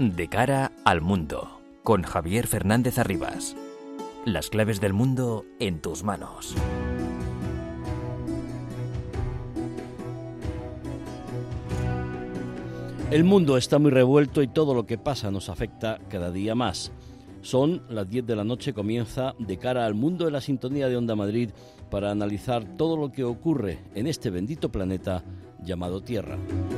De cara al mundo, con Javier Fernández Arribas. Las claves del mundo en tus manos. El mundo está muy revuelto y todo lo que pasa nos afecta cada día más. Son las 10 de la noche, comienza De cara al mundo en la sintonía de Onda Madrid para analizar todo lo que ocurre en este bendito planeta llamado Tierra.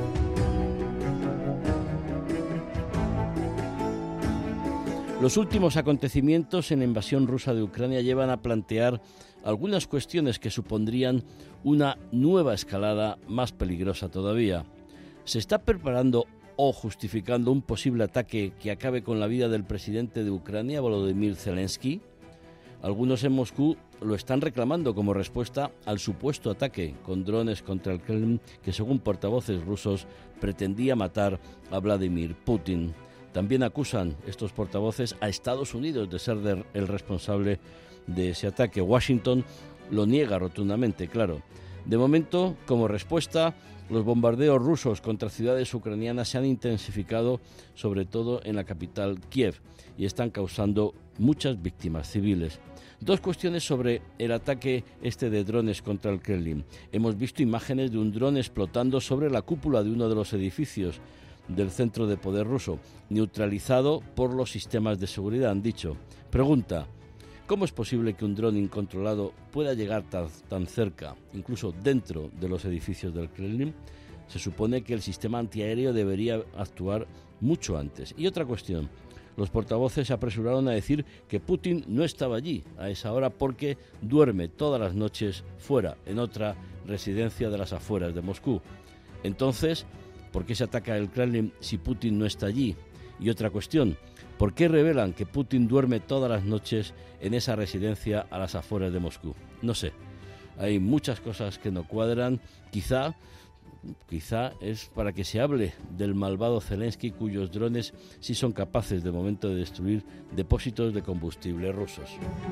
Los últimos acontecimientos en la invasión rusa de Ucrania llevan a plantear algunas cuestiones que supondrían una nueva escalada más peligrosa todavía. ¿Se está preparando o justificando un posible ataque que acabe con la vida del presidente de Ucrania, Volodymyr Zelensky? Algunos en Moscú lo están reclamando como respuesta al supuesto ataque con drones contra el Kremlin que, según portavoces rusos, pretendía matar a Vladimir Putin. También acusan estos portavoces a Estados Unidos de ser el responsable de ese ataque. Washington lo niega rotundamente, claro. De momento, como respuesta, los bombardeos rusos contra ciudades ucranianas se han intensificado, sobre todo en la capital Kiev, y están causando muchas víctimas civiles. Dos cuestiones sobre el ataque de drones contra el Kremlin. Hemos visto imágenes de un dron explotando sobre la cúpula de uno de los edificios del centro de poder ruso, neutralizado por los sistemas de seguridad, han dicho. Pregunta: ¿cómo es posible que un dron incontrolado pueda llegar tan cerca, incluso dentro de los edificios del Kremlin? Se supone que el sistema antiaéreo debería actuar mucho antes. Y otra cuestión: los portavoces se apresuraron a decir que Putin no estaba allí a esa hora porque duerme todas las noches fuera, en otra residencia de las afueras de Moscú. Entonces, ¿por qué se ataca el Kremlin si Putin no está allí? Y otra cuestión: ¿por qué revelan que Putin duerme todas las noches en esa residencia a las afueras de Moscú? No sé, hay muchas cosas que no cuadran. Quizá es para que se hable del malvado Zelensky, cuyos drones sí son capaces de momento de destruir depósitos de combustible rusos.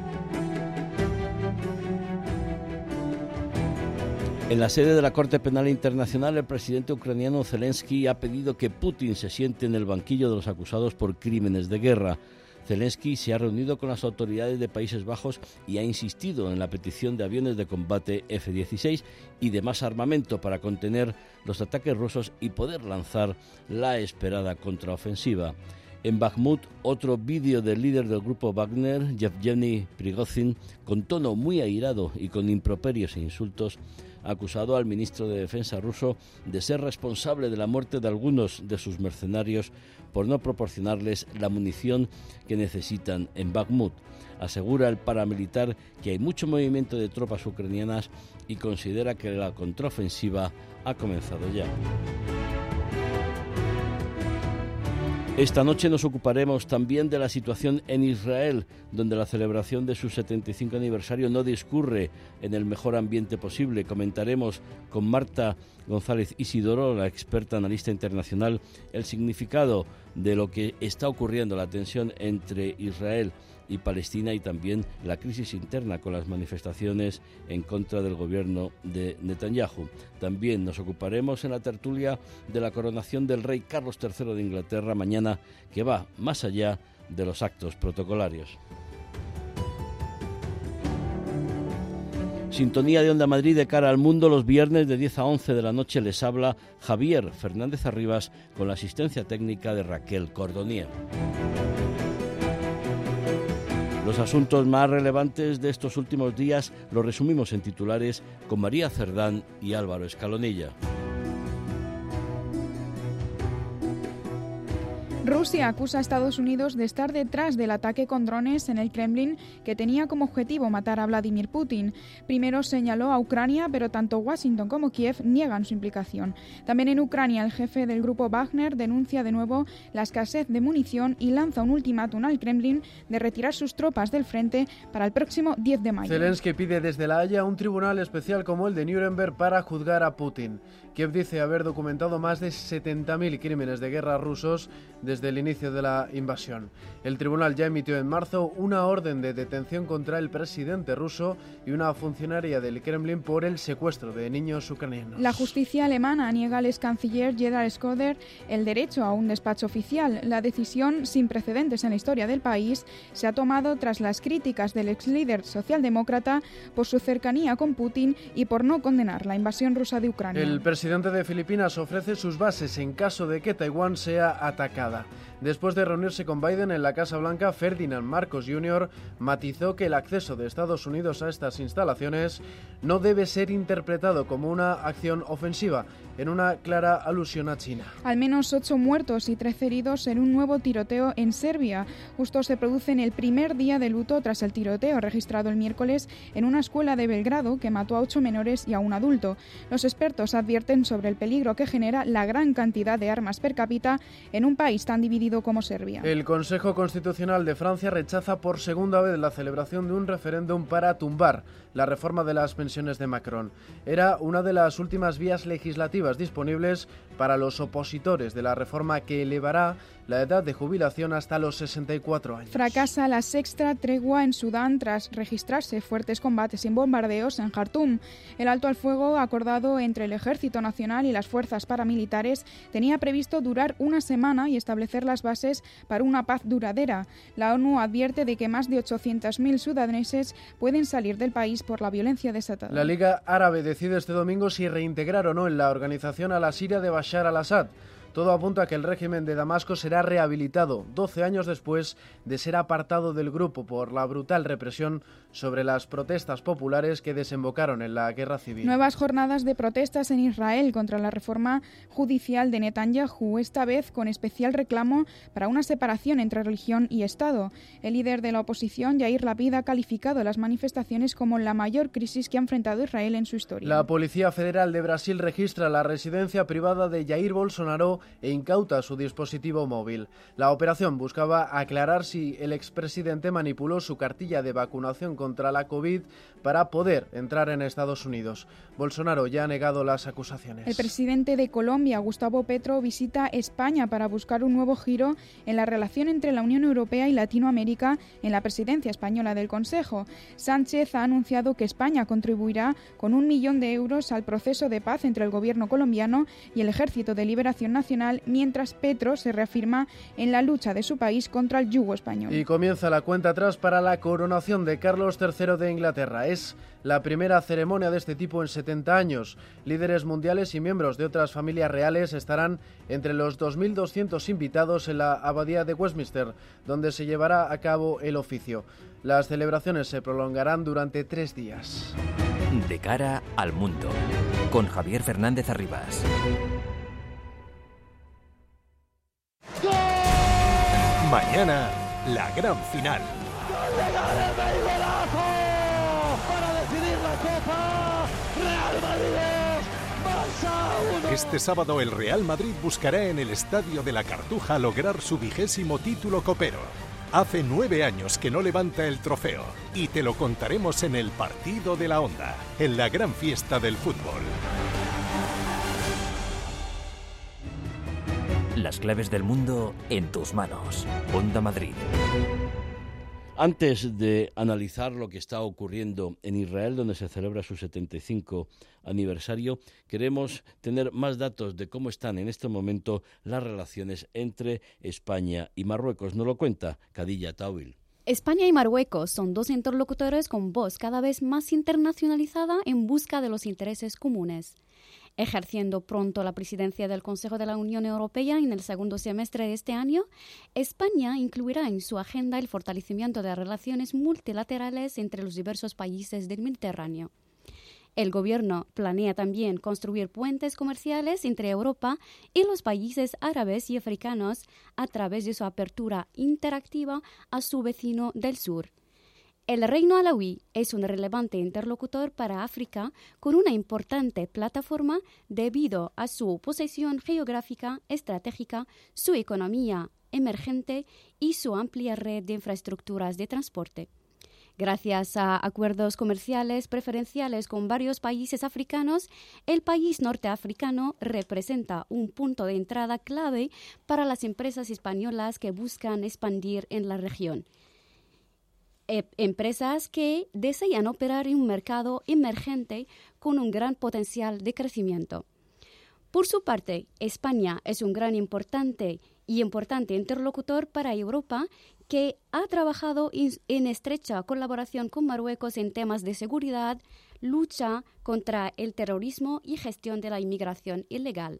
En la sede de la Corte Penal Internacional, el presidente ucraniano Zelensky ha pedido que Putin se siente en el banquillo de los acusados por crímenes de guerra. Zelensky se ha reunido con las autoridades de Países Bajos y ha insistido en la petición de aviones de combate F-16 y de más armamento para contener los ataques rusos y poder lanzar la esperada contraofensiva. En Bakhmut, otro vídeo del líder del grupo Wagner, Yevgeny Prigozhin, con tono muy airado y con improperios e insultos, ha acusado al ministro de Defensa ruso de ser responsable de la muerte de algunos de sus mercenarios por no proporcionarles la munición que necesitan en Bakhmut. Asegura el paramilitar que hay mucho movimiento de tropas ucranianas y considera que la contraofensiva ha comenzado ya. Esta noche nos ocuparemos también de la situación en Israel, donde la celebración de su 75 aniversario no discurre en el mejor ambiente posible. Comentaremos con Marta González Isidoro, la experta analista internacional, el significado de lo que está ocurriendo, la tensión entre Israel y Palestina y también la crisis interna con las manifestaciones en contra del gobierno de Netanyahu. También nos ocuparemos en la tertulia de la coronación del rey Carlos III de Inglaterra mañana, que va más allá de los actos protocolarios. Sintonía de Onda Madrid de cara al mundo, los viernes de 10 a 11 de la noche. Les habla Javier Fernández Arribas con la asistencia técnica de Raquel Cordonier. Los asuntos más relevantes de estos últimos días los resumimos en titulares con María Cerdán y Álvaro Escalonilla. Rusia acusa a Estados Unidos de estar detrás del ataque con drones en el Kremlin que tenía como objetivo matar a Vladimir Putin. Primero señaló a Ucrania, pero tanto Washington como Kiev niegan su implicación. También en Ucrania, el jefe del grupo Wagner denuncia de nuevo la escasez de munición y lanza un ultimátum al Kremlin de retirar sus tropas del frente para el próximo 10 de mayo. Zelensky pide desde La Haya un tribunal especial como el de Nuremberg para juzgar a Putin. Kiev dice haber documentado más de 70.000 crímenes de guerra rusos desde desde el inicio de la invasión. El tribunal ya emitió en marzo una orden de detención contra el presidente ruso y una funcionaria del Kremlin por el secuestro de niños ucranianos. La justicia alemana niega al ex canciller Gerhard Schröder el derecho a un despacho oficial. La decisión, sin precedentes en la historia del país, se ha tomado tras las críticas del ex líder socialdemócrata por su cercanía con Putin y por no condenar la invasión rusa de Ucrania. El presidente de Filipinas ofrece sus bases en caso de que Taiwán sea atacada. Después de reunirse con Biden en la Casa Blanca, Ferdinand Marcos Jr. matizó que el acceso de Estados Unidos a estas instalaciones no debe ser interpretado como una acción ofensiva, en una clara alusión a China. Al menos 8 muertos y 13 heridos en un nuevo tiroteo en Serbia. Justo se produce en el primer día de luto tras el tiroteo registrado el miércoles en una escuela de Belgrado que mató a 8 menores y a un adulto. Los expertos advierten sobre el peligro que genera la gran cantidad de armas per cápita en un país tan dividido como Serbia. El Consejo Constitucional de Francia rechaza por segunda vez la celebración de un referéndum para tumbar la reforma de las pensiones de Macron. Era una de las últimas vías legislativas disponibles para los opositores de la reforma que elevará la edad de jubilación hasta los 64 años. Fracasa la sexta tregua en Sudán tras registrarse fuertes combates y bombardeos en Jartum. El alto al fuego acordado entre el Ejército Nacional y las fuerzas paramilitares tenía previsto durar una semana y establecer las bases para una paz duradera. La ONU advierte de que más de 800.000 sudaneses pueden salir del país por la violencia desatada. La Liga Árabe decide este domingo si reintegrar o no en la organización a la Siria de Bashar al-Assad. Todo apunta a que el régimen de Damasco será rehabilitado 12 años después de ser apartado del grupo por la brutal represión sobre las protestas populares que desembocaron en la guerra civil. Nuevas jornadas de protestas en Israel contra la reforma judicial de Netanyahu, esta vez con especial reclamo para una separación entre religión y Estado. El líder de la oposición, Yair Lapid, ha calificado las manifestaciones como la mayor crisis que ha enfrentado Israel en su historia. La Policía Federal de Brasil registra la residencia privada de Jair Bolsonaro e incauta su dispositivo móvil. La operación buscaba aclarar si el expresidente manipuló su cartilla de vacunación contra la COVID para poder entrar en Estados Unidos. Bolsonaro ya ha negado las acusaciones. El presidente de Colombia, Gustavo Petro, visita España para buscar un nuevo giro en la relación entre la Unión Europea y Latinoamérica en la presidencia española del Consejo. Sánchez ha anunciado que España contribuirá con 1 millón de euros al proceso de paz entre el gobierno colombiano y el Ejército de Liberación Nacional, mientras Petro se reafirma en la lucha de su país contra el yugo español. Y comienza la cuenta atrás para la coronación de Carlos III de Inglaterra. Es la primera ceremonia de este tipo en 70 años. Líderes mundiales y miembros de otras familias reales estarán entre los 2.200 invitados en la Abadía de Westminster, donde se llevará a cabo el oficio. Las celebraciones se prolongarán durante 3 días. De cara al mundo, con Javier Fernández Arribas. Mañana, la gran final. Este sábado el Real Madrid buscará en el Estadio de la Cartuja lograr su 20º título copero. Hace 9 años que no levanta el trofeo y te lo contaremos en el Partido de la Onda, en la gran fiesta del fútbol. Las claves del mundo en tus manos. Onda Madrid. Antes de analizar lo que está ocurriendo en Israel, donde se celebra su 75 aniversario, queremos tener más datos de cómo están en este momento las relaciones entre España y Marruecos. Nos lo cuenta Khadija Tawil. España y Marruecos son dos interlocutores con voz cada vez más internacionalizada en busca de los intereses comunes. Ejerciendo pronto la presidencia del Consejo de la Unión Europea en el segundo semestre de este año, España incluirá en su agenda el fortalecimiento de relaciones multilaterales entre los diversos países del Mediterráneo. El gobierno planea también construir puentes comerciales entre Europa y los países árabes y africanos a través de su apertura interactiva a su vecino del sur. El Reino Alauí es un relevante interlocutor para África con una importante plataforma debido a su posición geográfica estratégica, su economía emergente y su amplia red de infraestructuras de transporte. Gracias a acuerdos comerciales preferenciales con varios países africanos, el país norteafricano representa un punto de entrada clave para las empresas españolas que buscan expandir en la región. Empresas que desean operar en un mercado emergente con un gran potencial de crecimiento. Por su parte, España es un gran importante interlocutor para Europa que ha trabajado en estrecha colaboración con Marruecos en temas de seguridad, lucha contra el terrorismo y gestión de la inmigración ilegal.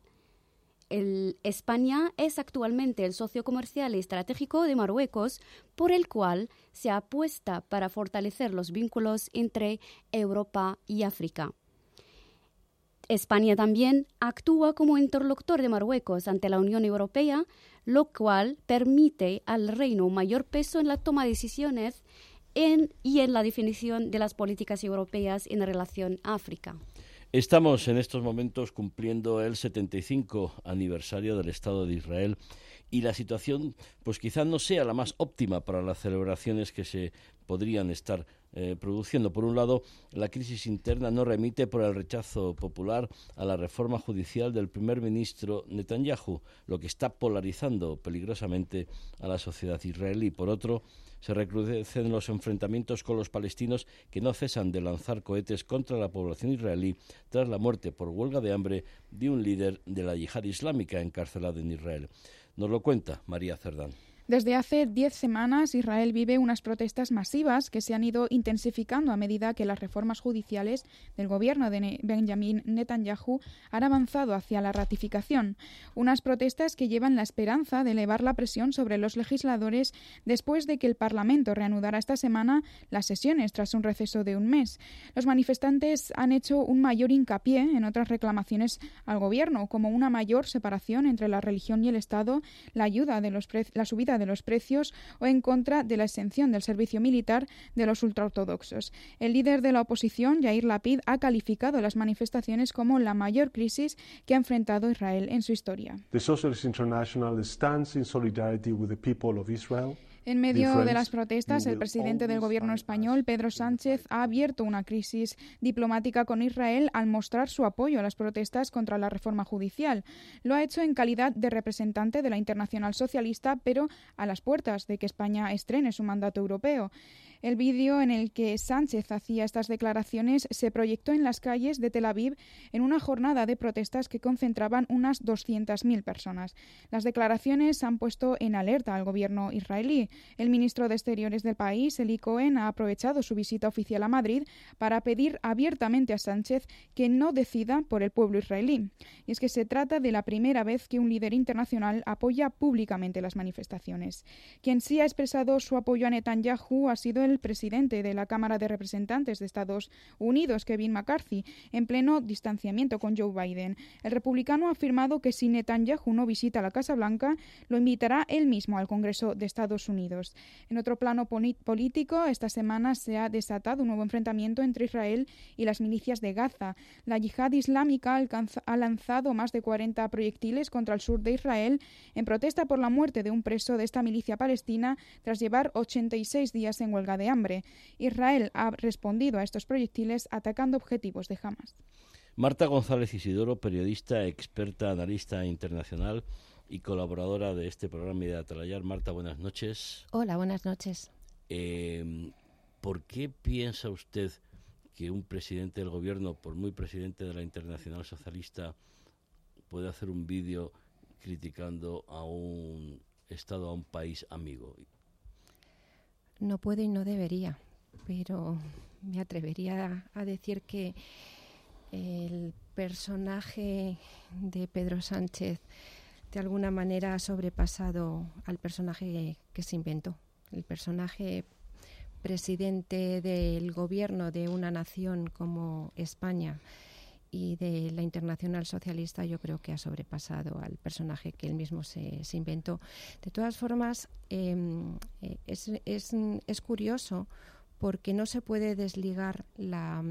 España es actualmente el socio comercial y estratégico de Marruecos, por el cual se apuesta para fortalecer los vínculos entre Europa y África. España también actúa como interlocutor de Marruecos ante la Unión Europea, lo cual permite al Reino un mayor peso en la toma de decisiones y en la definición de las políticas europeas en relación a África. Estamos en estos momentos cumpliendo el 75 aniversario del Estado de Israel y la situación pues quizá no sea la más óptima para las celebraciones que se podrían estar produciendo. Por un lado, la crisis interna no remite por el rechazo popular a la reforma judicial del primer ministro Netanyahu, lo que está polarizando peligrosamente a la sociedad israelí. Por otro, se recrudecen los enfrentamientos con los palestinos que no cesan de lanzar cohetes contra la población israelí tras la muerte por huelga de hambre de un líder de la yihad islámica encarcelado en Israel. Nos lo cuenta María Cerdán. Desde hace 10 semanas, Israel vive unas protestas masivas que se han ido intensificando a medida que las reformas judiciales del gobierno de Benjamin Netanyahu han avanzado hacia la ratificación. Unas protestas que llevan la esperanza de elevar la presión sobre los legisladores después de que el Parlamento reanudara esta semana las sesiones tras un receso de un mes. Los manifestantes han hecho un mayor hincapié en otras reclamaciones al gobierno, como una mayor separación entre la religión y el Estado, la subida de los precios o en contra de la exención del servicio militar de los ultraortodoxos. El líder de la oposición, Yair Lapid, ha calificado las manifestaciones como la mayor crisis que ha enfrentado Israel en su historia. The Socialist International stands in solidarity with the people of Israel. En medio de las protestas, el presidente del gobierno español, Pedro Sánchez, ha abierto una crisis diplomática con Israel al mostrar su apoyo a las protestas contra la reforma judicial. Lo ha hecho en calidad de representante de la Internacional Socialista, pero a las puertas de que España estrene su mandato europeo. El vídeo en el que Sánchez hacía estas declaraciones se proyectó en las calles de Tel Aviv en una jornada de protestas que concentraban unas 200.000 personas. Las declaraciones han puesto en alerta al gobierno israelí. El ministro de Exteriores del país, Eli Cohen, ha aprovechado su visita oficial a Madrid para pedir abiertamente a Sánchez que no decida por el pueblo israelí. Y es que se trata de la primera vez que un líder internacional apoya públicamente las manifestaciones. Quien sí ha expresado su apoyo a Netanyahu ha sido el presidente de la Cámara de Representantes de Estados Unidos, Kevin McCarthy, en pleno distanciamiento con Joe Biden. El republicano ha afirmado que si Netanyahu no visita la Casa Blanca, lo invitará él mismo al Congreso de Estados Unidos. En otro plano político, esta semana se ha desatado un nuevo enfrentamiento entre Israel y las milicias de Gaza. La yihad islámica ha lanzado más de 40 proyectiles contra el sur de Israel en protesta por la muerte de un preso de esta milicia palestina tras llevar 86 días en huelga de hambre. Israel ha respondido a estos proyectiles atacando objetivos de Hamas. Marta González Isidoro, periodista, experta, analista internacional y colaboradora de este programa y de Atalayar. Marta, buenas noches. Hola, buenas noches. ¿Por qué piensa usted que un presidente del gobierno, por muy presidente de la Internacional Socialista, puede hacer un vídeo criticando a un Estado, a un país amigo? No puede y no debería, pero me atrevería a decir que el personaje de Pedro Sánchez de alguna manera ha sobrepasado al personaje que se inventó. El personaje presidente del gobierno de una nación como España y de la Internacional Socialista, yo creo que ha sobrepasado al personaje que él mismo se inventó. De todas formas, es curioso porque no se puede desligar la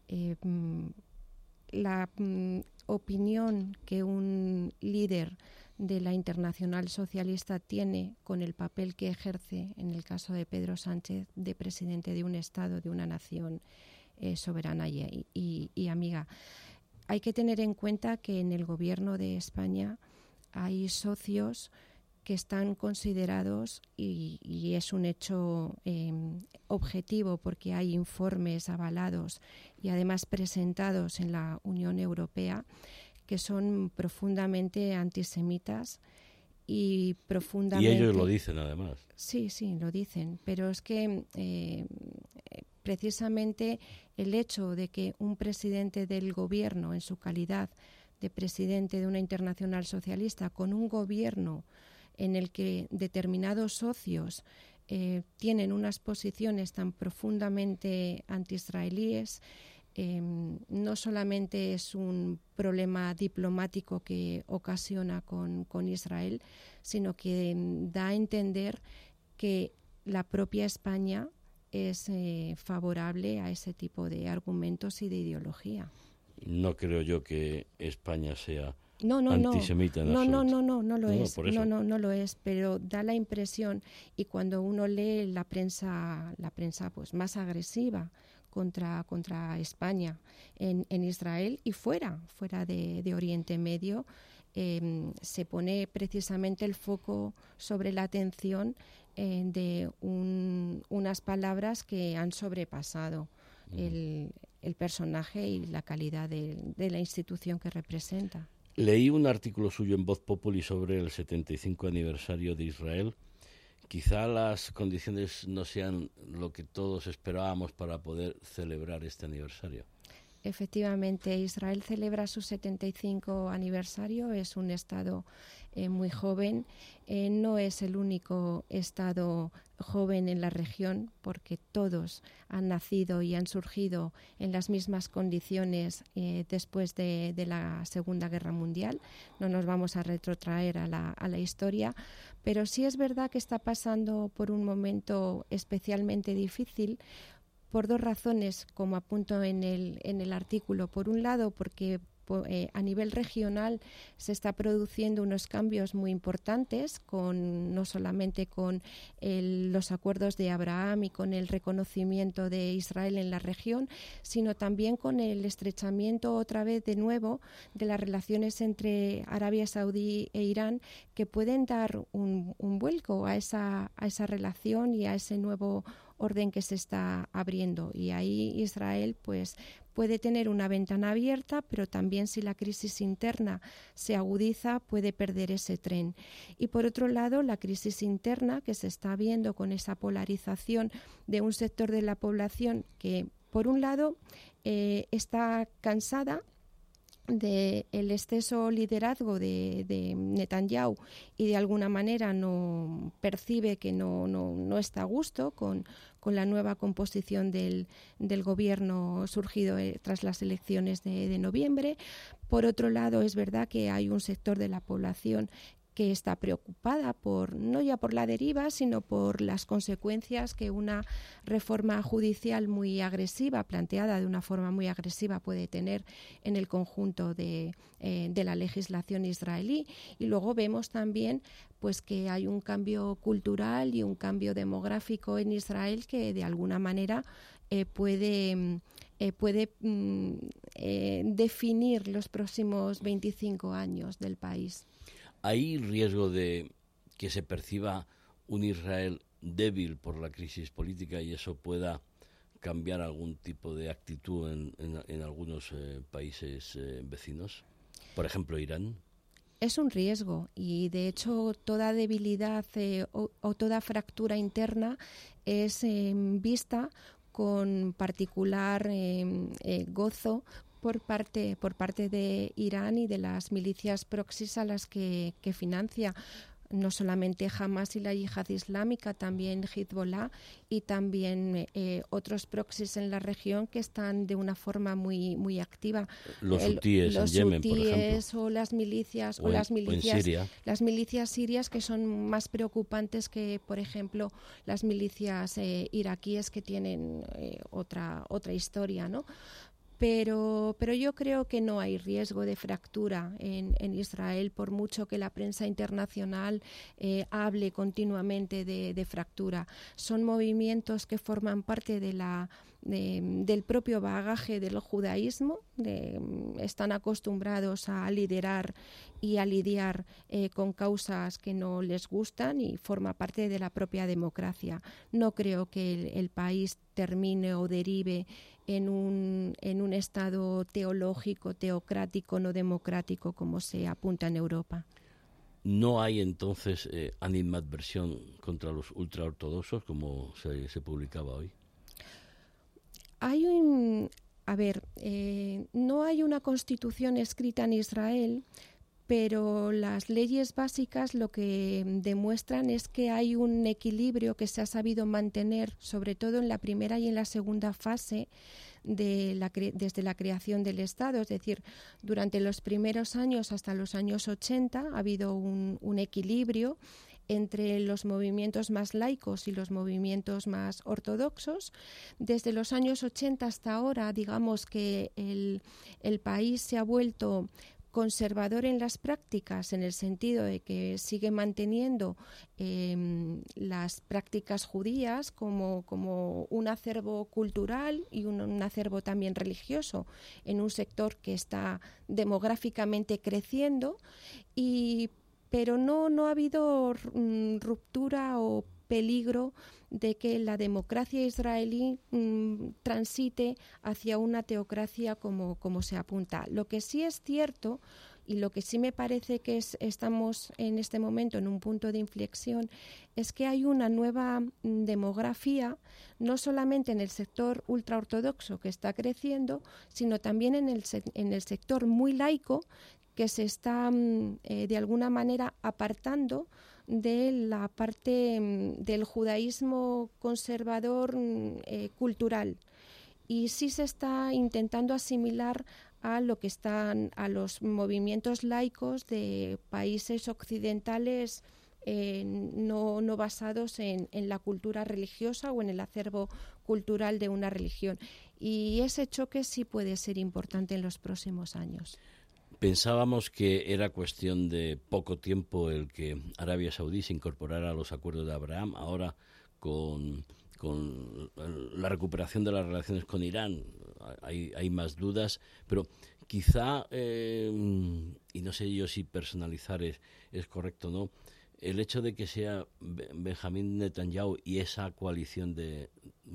opinión que un líder de la Internacional Socialista tiene con el papel que ejerce, en el caso de Pedro Sánchez, de presidente de un Estado, de una nación soberana y amiga. Hay que tener en cuenta que en el Gobierno de España hay socios que están considerados, y es un hecho objetivo porque hay informes avalados y además presentados en la Unión Europea, que son profundamente antisemitas y profundamente... Y ellos lo dicen además. Sí, lo dicen, pero es que precisamente el hecho de que un presidente del gobierno, en su calidad de presidente de una internacional socialista, con un gobierno en el que determinados socios tienen unas posiciones tan profundamente anti-israelíes, no solamente es un problema diplomático que ocasiona con Israel, sino que da a entender que la propia España es favorable a ese tipo de argumentos y de ideología. No creo yo que España sea antisemita en absoluto. No lo es. No lo es, pero da la impresión, y cuando uno lee la prensa pues más agresiva contra España en Israel y fuera de Oriente Medio, se pone precisamente el foco sobre la atención de unas palabras que han sobrepasado el personaje y la calidad de la institución que representa. Leí un artículo suyo en Voz Populi sobre el 75 aniversario de Israel. Quizá las condiciones no sean lo que todos esperábamos para poder celebrar este aniversario. Efectivamente, Israel celebra su 75 aniversario, es un Estado muy joven, no es el único Estado joven en la región, porque todos han nacido y han surgido en las mismas condiciones después de la Segunda Guerra Mundial. No nos vamos a retrotraer a la historia, pero sí es verdad que está pasando por un momento especialmente difícil, por dos razones, como apunto en el artículo. Por un lado, porque a nivel regional se está produciendo unos cambios muy importantes, no solamente con los acuerdos de Abraham y con el reconocimiento de Israel en la región, sino también con el estrechamiento otra vez de nuevo de las relaciones entre Arabia Saudí e Irán, que pueden dar un vuelco a esa relación y a ese nuevo orden que se está abriendo. Y ahí Israel pues puede tener una ventana abierta, pero también si la crisis interna se agudiza puede perder ese tren. Y por otro lado, la crisis interna que se está viendo con esa polarización de un sector de la población que, por un lado, está cansada del exceso liderazgo de Netanyahu y de alguna manera no percibe que no está a gusto con la nueva composición del gobierno surgido tras las elecciones de noviembre. Por otro lado, es verdad que hay un sector de la población que está preocupada no ya por la deriva, sino por las consecuencias que una reforma judicial muy agresiva, planteada de una forma muy agresiva, puede tener en el conjunto de la legislación israelí. Y luego vemos también pues que hay un cambio cultural y un cambio demográfico en Israel que de alguna manera puede definir los próximos 25 años del país. ¿Hay riesgo de que se perciba un Israel débil por la crisis política y eso pueda cambiar algún tipo de actitud en algunos países vecinos? Por ejemplo, Irán. Es un riesgo y, de hecho, toda debilidad o toda fractura interna es vista con particular gozo por parte de Irán y de las milicias proxies a las que financia, no solamente Hamas y la Yihad Islámica, también Hezbollah y también otros proxies en la región que están de una forma muy activa. Los hutíes en Yemen, por ejemplo. O las milicias las milicias sirias, que son más preocupantes que, por ejemplo, las milicias iraquíes, que tienen otra historia, ¿no? Pero yo creo que no hay riesgo de fractura en Israel, por mucho que la prensa internacional hable continuamente de fractura. Son movimientos que forman parte del propio bagaje del judaísmo, están acostumbrados a liderar y a lidiar con causas que no les gustan y forma parte de la propia democracia. No creo que el país termine o derive en un estado teológico, teocrático, no democrático, como se apunta en Europa. ¿No hay entonces animadversión contra los ultraortodoxos, como se publicaba hoy? No hay una constitución escrita en Israel, pero las leyes básicas lo que demuestran es que hay un equilibrio que se ha sabido mantener, sobre todo en la primera y en la segunda fase desde la creación del Estado. Es decir, durante los primeros años hasta los años 80 ha habido un equilibrio entre los movimientos más laicos y los movimientos más ortodoxos. Desde los años 80 hasta ahora, digamos que el país se ha vuelto conservador en las prácticas, en el sentido de que sigue manteniendo las prácticas judías como un acervo cultural y un acervo también religioso en un sector que está demográficamente creciendo, pero no ha habido ruptura o peligro de que la democracia israelí transite hacia una teocracia como se apunta. Lo que sí es cierto y lo que sí me parece que estamos en este momento en un punto de inflexión es que hay una nueva demografía, no solamente en el sector ultraortodoxo que está creciendo, sino también en el sector muy laico, que se está de alguna manera apartando de la parte del judaísmo conservador cultural, y sí se está intentando asimilar a los movimientos laicos de países occidentales no basados en la cultura religiosa o en el acervo cultural de una religión, y ese choque sí puede ser importante en los próximos años. Pensábamos que era cuestión de poco tiempo el que Arabia Saudí se incorporara a los acuerdos de Abraham. Ahora, con la recuperación de las relaciones con Irán, hay más dudas, pero quizá, y no sé yo si personalizar es correcto o no, el hecho de que sea Benjamín Netanyahu y esa coalición de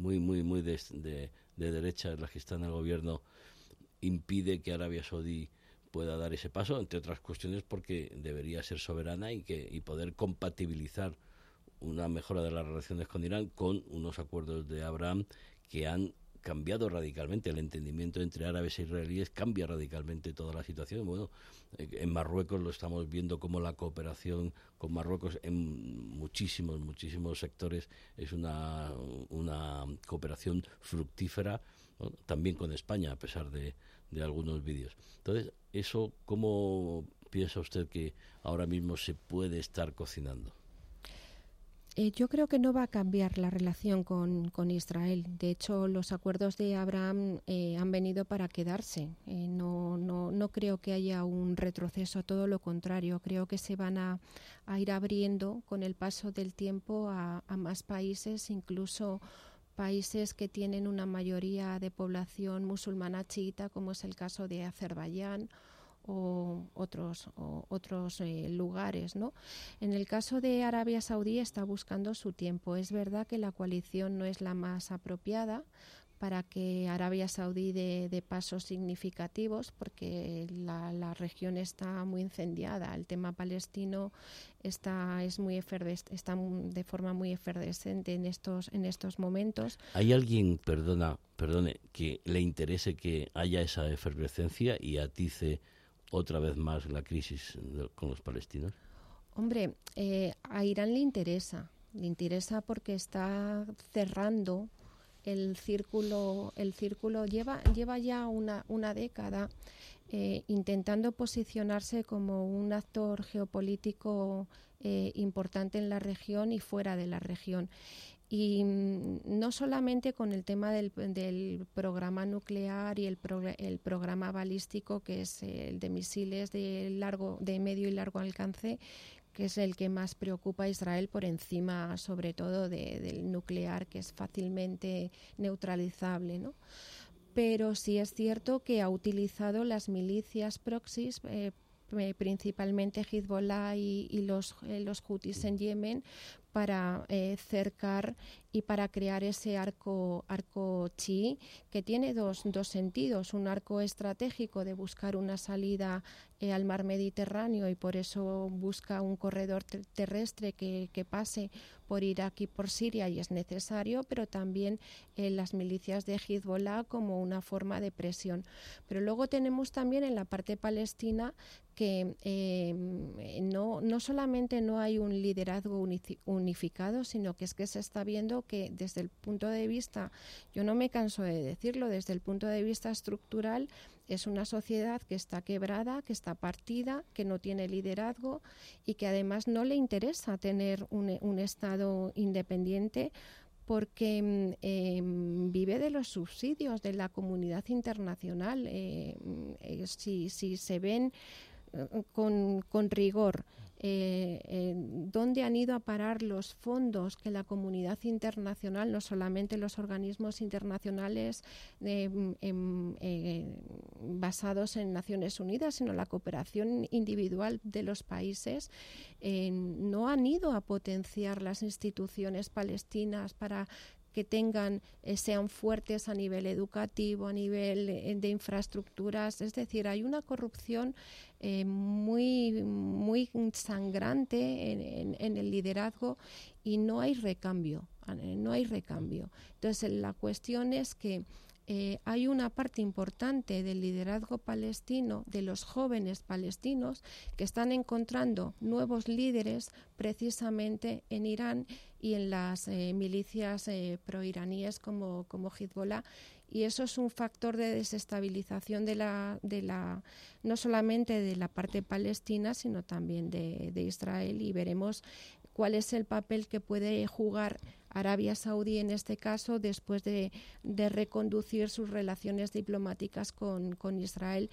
derecha, las que están en el gobierno, impide que Arabia Saudí pueda dar ese paso, entre otras cuestiones porque debería ser soberana y poder compatibilizar una mejora de las relaciones con Irán con unos acuerdos de Abraham que han cambiado radicalmente. El entendimiento entre árabes e israelíes cambia radicalmente toda la situación. Bueno, en Marruecos lo estamos viendo como la cooperación con Marruecos en muchísimos sectores es una cooperación fructífera, ¿no? También con España, a pesar de algunos vídeos. Entonces, ¿eso cómo piensa usted que ahora mismo se puede estar cocinando? Yo creo que no va a cambiar la relación con Israel. De hecho, los acuerdos de Abraham han venido para quedarse. No creo que haya un retroceso, todo lo contrario. Creo que se van a ir abriendo con el paso del tiempo a más países, incluso países que tienen una mayoría de población musulmana chiita, como es el caso de Azerbaiyán o otros lugares, ¿no? En el caso de Arabia Saudí está buscando su tiempo. Es verdad que la coalición no es la más apropiada para que Arabia Saudí dé pasos significativos, porque la región está muy incendiada. El tema palestino está de forma muy efervescente en estos momentos. ¿Hay alguien, perdone, que le interese que haya esa efervescencia y atice otra vez más la crisis con los palestinos? Hombre, a Irán le interesa porque está cerrando el círculo lleva ya una década intentando posicionarse como un actor geopolítico importante en la región y fuera de la región. Y no solamente con el tema del programa nuclear y el programa balístico, que es el de misiles de medio y largo alcance, que es el que más preocupa a Israel por encima, sobre todo, del nuclear, que es fácilmente neutralizable, ¿no? Pero sí es cierto que ha utilizado las milicias proxies, principalmente Hezbollah y los hutis en Yemen, para cercar y para crear ese arco chií, que tiene dos sentidos: un arco estratégico de buscar una salida al mar Mediterráneo, y por eso busca un corredor terrestre que pase por Irak y por Siria, y es necesario, pero también las milicias de Hezbollah como una forma de presión. Pero luego tenemos también en la parte palestina que no solamente no hay un liderazgo unificado, sino que es que se está viendo que desde el punto de vista, yo no me canso de decirlo, desde el punto de vista estructural, es una sociedad que está quebrada, que está partida, que no tiene liderazgo y que además no le interesa tener un Estado independiente, porque vive de los subsidios de la comunidad internacional. Si se ven con rigor dónde han ido a parar los fondos que la comunidad internacional, no solamente los organismos internacionales basados en Naciones Unidas, sino la cooperación individual de los países, no han ido a potenciar las instituciones palestinas para que sean fuertes a nivel educativo, a nivel de infraestructuras. Es decir, hay una corrupción muy sangrante en el liderazgo, y no hay recambio. Entonces, la cuestión es que hay una parte importante del liderazgo palestino, de los jóvenes palestinos, que están encontrando nuevos líderes precisamente en Irán y en las milicias proiraníes como Hezbollah, y eso es un factor de desestabilización no solamente de la parte palestina, sino también de Israel, y veremos cuál es el papel que puede jugar Arabia Saudí en este caso, después de reconducir sus relaciones diplomáticas con Israel,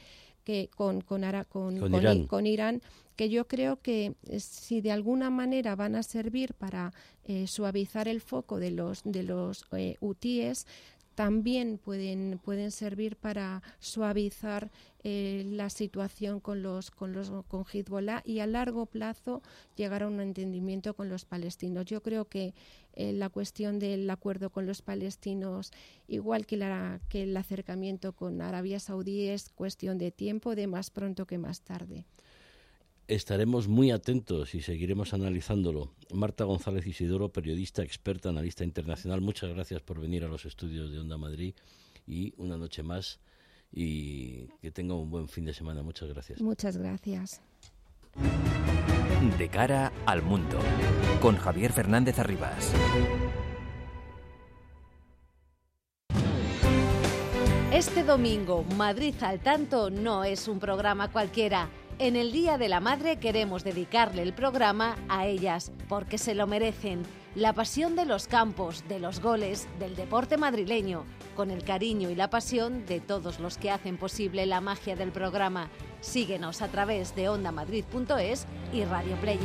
con Irán, que yo creo que si de alguna manera van a servir para suavizar el foco de los hutíes, también pueden servir para suavizar la situación con Hezbollah, y a largo plazo llegar a un entendimiento con los palestinos. Yo creo que la cuestión del acuerdo con los palestinos, igual que el acercamiento con Arabia Saudí, es cuestión de tiempo, de más pronto que más tarde. Estaremos muy atentos y seguiremos analizándolo. Marta González Isidoro, periodista, experta, analista internacional, muchas gracias por venir a los estudios de Onda Madrid, y una noche más, y que tenga un buen fin de semana. Muchas gracias. Muchas gracias. De cara al mundo, con Javier Fernández Arribas. Este domingo, Madrid al tanto no es un programa cualquiera. En el Día de la Madre queremos dedicarle el programa a ellas, porque se lo merecen. La pasión de los campos, de los goles, del deporte madrileño, con el cariño y la pasión de todos los que hacen posible la magia del programa. Síguenos a través de ondamadrid.es y Radio Player.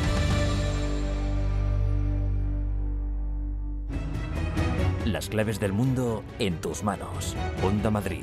Las claves del mundo en tus manos. Onda Madrid.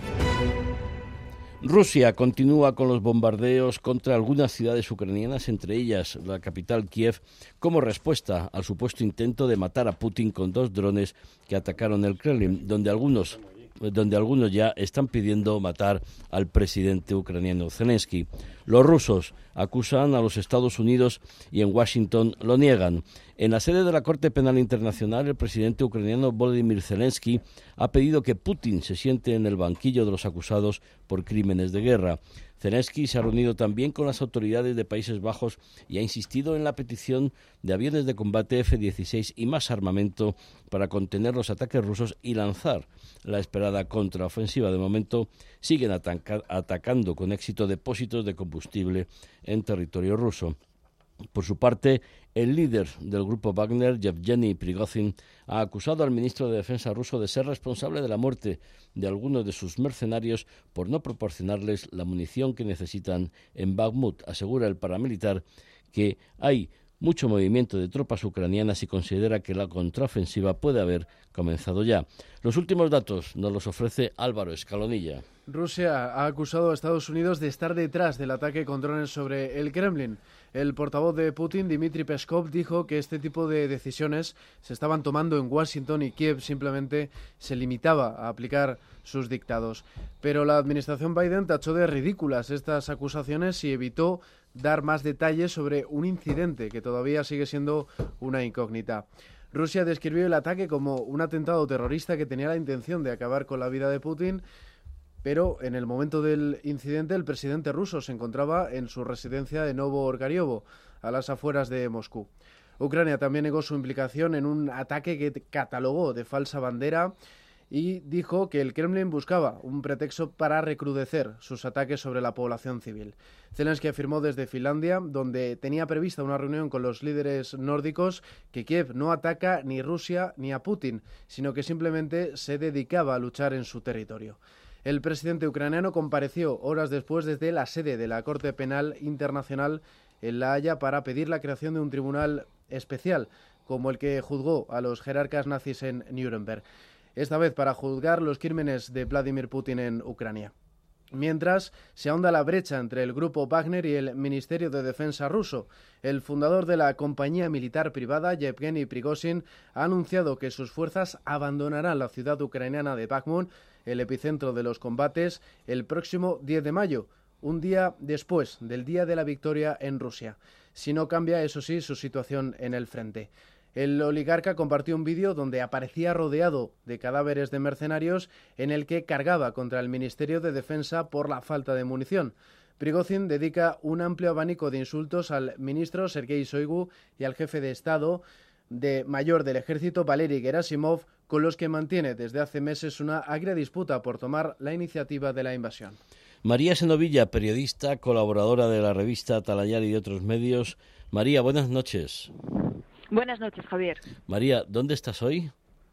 Rusia continúa con los bombardeos contra algunas ciudades ucranianas, entre ellas la capital Kiev, como respuesta al supuesto intento de matar a Putin con 2 drones que atacaron el Kremlin, donde algunos ya están pidiendo matar al presidente ucraniano Zelensky. Los rusos acusan a los Estados Unidos y en Washington lo niegan. En la sede de la Corte Penal Internacional, el presidente ucraniano Volodymyr Zelensky ha pedido que Putin se siente en el banquillo de los acusados por crímenes de guerra. Zelensky se ha reunido también con las autoridades de Países Bajos y ha insistido en la petición de aviones de combate F-16 y más armamento para contener los ataques rusos y lanzar la esperada contraofensiva. De momento siguen atacando con éxito depósitos de combustible en territorio ruso. Por su parte, el líder del grupo Wagner, Yevgeny Prigozhin, ha acusado al ministro de Defensa ruso de ser responsable de la muerte de algunos de sus mercenarios por no proporcionarles la munición que necesitan en Bakhmut. Asegura el paramilitar que hay mucho movimiento de tropas ucranianas y considera que la contraofensiva puede haber comenzado ya. Los últimos datos nos los ofrece Álvaro Escalonilla. Rusia ha acusado a Estados Unidos de estar detrás del ataque con drones sobre el Kremlin. El portavoz de Putin, Dmitry Peskov, dijo que este tipo de decisiones se estaban tomando en Washington y Kiev simplemente se limitaba a aplicar sus dictados. Pero la administración Biden tachó de ridículas estas acusaciones y evitó dar más detalles sobre un incidente que todavía sigue siendo una incógnita. Rusia describió el ataque como un atentado terrorista que tenía la intención de acabar con la vida de Putin, pero en el momento del incidente el presidente ruso se encontraba en su residencia de Novo-Orgariovo, a las afueras de Moscú. Ucrania también negó su implicación en un ataque que catalogó de falsa bandera y dijo que el Kremlin buscaba un pretexto para recrudecer sus ataques sobre la población civil. Zelensky afirmó desde Finlandia, donde tenía prevista una reunión con los líderes nórdicos, que Kiev no ataca ni Rusia ni a Putin, sino que simplemente se dedicaba a luchar en su territorio. El presidente ucraniano compareció horas después desde la sede de la Corte Penal Internacional en La Haya para pedir la creación de un tribunal especial, como el que juzgó a los jerarcas nazis en Nuremberg, esta vez para juzgar los crímenes de Vladimir Putin en Ucrania. Mientras, se ahonda la brecha entre el grupo Wagner y el Ministerio de Defensa ruso. El fundador de la compañía militar privada, Yevgeny Prigozhin, ha anunciado que sus fuerzas abandonarán la ciudad ucraniana de Bakhmut, el epicentro de los combates, el próximo 10 de mayo, un día después del Día de la Victoria en Rusia. Si no cambia, eso sí, su situación en el frente. El oligarca compartió un vídeo donde aparecía rodeado de cadáveres de mercenarios en el que cargaba contra el Ministerio de Defensa por la falta de munición. Prigozhin dedica un amplio abanico de insultos al ministro Sergei Shoigu y al jefe de Estado mayor del ejército Valery Gerasimov, con los que mantiene desde hace meses una agria disputa por tomar la iniciativa de la invasión. María Senovilla, periodista, colaboradora de la revista Talayar y de otros medios. María, buenas noches. Buenas noches, Javier. María, ¿dónde estás hoy?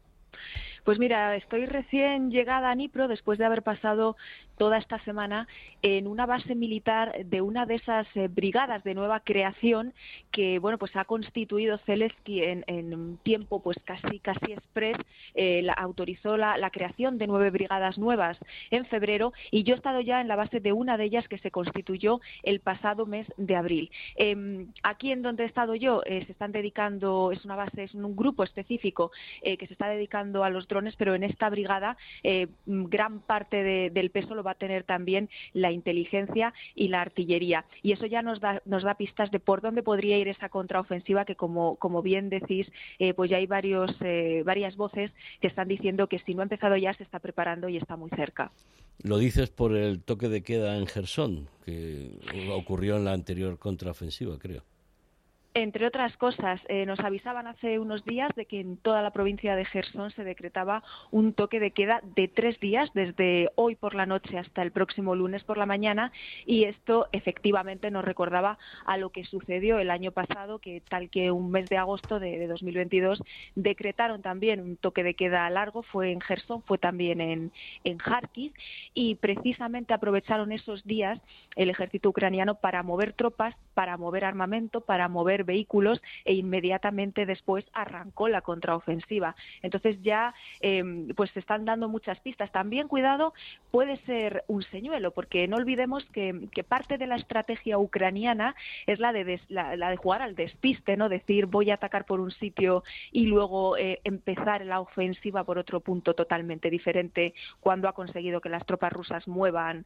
Pues mira, estoy recién llegada a Dnipro después de haber pasado toda esta semana en una base militar de una de esas brigadas de nueva creación que, bueno, pues ha constituido Zelensky en un tiempo pues casi express. Autorizó la creación de 9 brigadas nuevas en febrero y yo he estado ya en la base de una de ellas que se constituyó el pasado mes de abril. Aquí en donde he estado yo se están dedicando, es una base, es un grupo específico que se está dedicando a los drones, pero en esta brigada gran parte del peso lo va a tener también la inteligencia y la artillería. Y eso ya nos da pistas de por dónde podría ir esa contraofensiva que, como bien decís, pues ya hay varias voces que están diciendo que si no ha empezado ya se está preparando y está muy cerca. Lo dices por el toque de queda en Jersón, que ocurrió en la anterior contraofensiva, creo. Entre otras cosas, nos avisaban hace unos días de que en toda la provincia de Jersón se decretaba un toque de queda de 3 días, desde hoy por la noche hasta el próximo lunes por la mañana, y esto efectivamente nos recordaba a lo que sucedió el año pasado, que tal que un mes de agosto de 2022 decretaron también un toque de queda largo, fue en Jersón, fue también en Kharkiv, y precisamente aprovecharon esos días el ejército ucraniano para mover tropas, para mover armamento, para mover vehículos e inmediatamente después arrancó la contraofensiva. Entonces ya pues se están dando muchas pistas. También, cuidado, puede ser un señuelo, porque no olvidemos que parte de la estrategia ucraniana es la de jugar al despiste, ¿no? Decir, voy a atacar por un sitio y luego empezar la ofensiva por otro punto totalmente diferente, cuando ha conseguido que las tropas rusas muevan